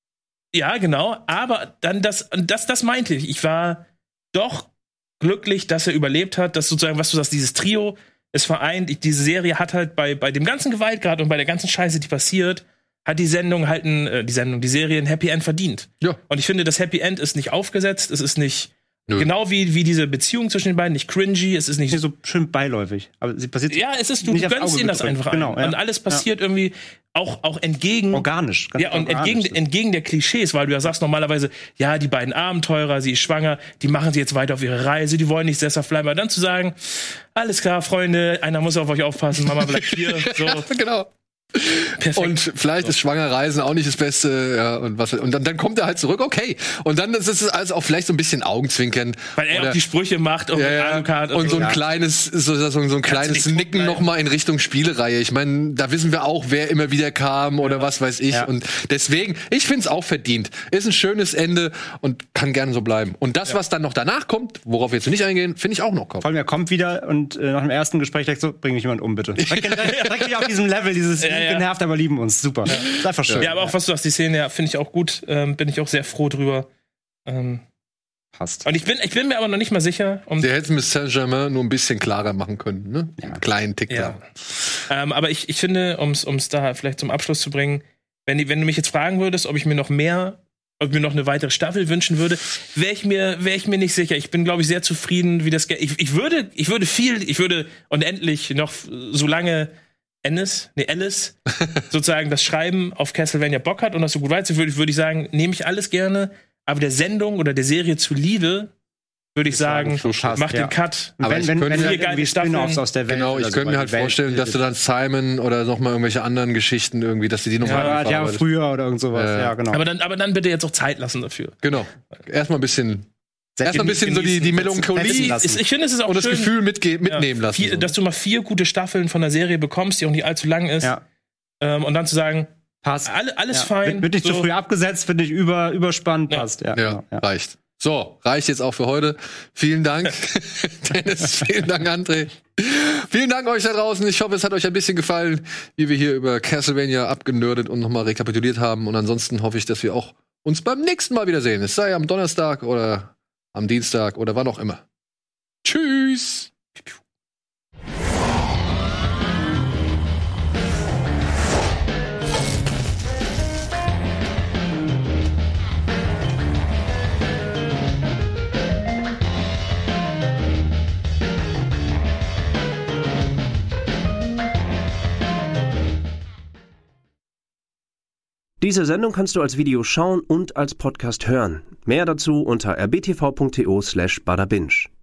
Ja, genau. Aber dann das, das, das meinte ich. Ich war doch glücklich, dass er überlebt hat, dass sozusagen, was du sagst, dieses Trio ist vereint. Ich, diese Serie hat halt bei, bei dem ganzen Gewaltgrad und bei der ganzen Scheiße, die passiert, hat die Sendung halt ein, äh, die Sendung, die Serie ein Happy End verdient. Ja. Und ich finde, das Happy End ist nicht aufgesetzt, es ist nicht Nö. genau wie, wie diese Beziehung zwischen den beiden, nicht cringy, es ist nicht so schön beiläufig. Aber sie passiert ja, es ist, du gönnst ihnen das einfach genau, ein. Ja. Und alles passiert ja. irgendwie auch, auch entgegen. Organisch. Ganz ja, und organisch entgegen, entgegen der Klischees, weil du ja sagst normalerweise, ja, die beiden Abenteurer, sie ist schwanger, die machen sie jetzt weiter auf ihre Reise, die wollen nicht sesshaft bleiben. Aber dann zu sagen, alles klar, Freunde, einer muss auf euch aufpassen, Mama bleibt hier. So. Ja, genau. Perfekt. Und vielleicht so. Ist schwanger Reisen auch nicht das Beste, ja, und was, und dann, dann kommt er halt zurück, okay. Und dann ist es also auch vielleicht so ein bisschen augenzwinkern. Weil er oder, auch die Sprüche macht und, ja, ja, und, und so ein ja. kleines, so, so, so ein kleines Nicken nochmal in Richtung Spielereihe. Ich meine, da wissen wir auch, wer immer wieder kam oder ja. was weiß ich. Ja. Und deswegen, ich find's auch verdient. Ist ein schönes Ende und kann gerne so bleiben. Und das, ja. was dann noch danach kommt, worauf wir jetzt nicht eingehen, finde ich auch noch cool. Vor allem, er kommt wieder und äh, nach dem ersten Gespräch direkt so, bring mich jemand um, bitte. Direkt, direkt auf diesem Level, dieses ja, ja. genervt, aber lieben uns. Super. Ja. Ist einfach schön. Ja, aber auch was du hast, die Szene, ja, finde ich auch gut. Ähm, bin ich auch sehr froh drüber. Ähm, Passt. Und ich bin, ich bin mir aber noch nicht mal sicher. Um Der hätte mit Saint-Germain nur ein bisschen klarer machen können, ne? Ja. Einen kleinen Tick ja. da. Ähm, aber ich, ich finde, um es da vielleicht zum Abschluss zu bringen, wenn, wenn du mich jetzt fragen würdest, ob ich mir noch mehr, ob ich mir noch eine weitere Staffel wünschen würde, wäre ich mir, wäre ich mir nicht sicher. Ich bin, glaube ich, sehr zufrieden, wie das. Ich, ich würde, ich würde viel, ich würde unendlich noch so lange Ennis, nee, Alice, sozusagen das Schreiben auf Castlevania Bock hat und das so gut weiß, würde, würde ich sagen, nehme ich alles gerne, aber der Sendung oder der Serie zuliebe, würde ich, ich sagen, so passt, mach ja. den Cut. Aber wenn, ich wenn, könnte wenn irgendwie Spin-offs aus der Welt. Genau, ich so, könnte mir halt vorstellen, dass du dann Simon oder noch mal irgendwelche anderen Geschichten irgendwie, dass du die nochmal ja, ja, früher oder irgend sowas. Äh, ja, genau. Aber dann, aber dann bitte jetzt auch Zeit lassen dafür. Genau. Erstmal ein bisschen Erstmal ein bisschen so die, die Melancholie ich, ich finde, es ist auch und das schön, Gefühl mitge- mitnehmen ja, lassen. Vier, so. Dass du mal vier gute Staffeln von der Serie bekommst, die auch nicht allzu lang ist. Ja. Ähm, und dann zu sagen, passt. Alle, alles ja. fein. Wird, wird nicht so. zu früh abgesetzt, wird nicht über, überspannt, ja. passt. Ja, ja, genau, ja, reicht. So, reicht jetzt auch für heute. Vielen Dank, Dennis. Vielen Dank, André. Vielen Dank euch da draußen. Ich hoffe, es hat euch ein bisschen gefallen, wie wir hier über Castlevania abgenördet und nochmal rekapituliert haben. Und ansonsten hoffe ich, dass wir auch uns beim nächsten Mal wiedersehen. Es sei am Donnerstag oder am Dienstag oder wann auch immer. Tschüss! Diese Sendung kannst du als Video schauen und als Podcast hören. Mehr dazu unter r b t v punkt t o slash bada binge.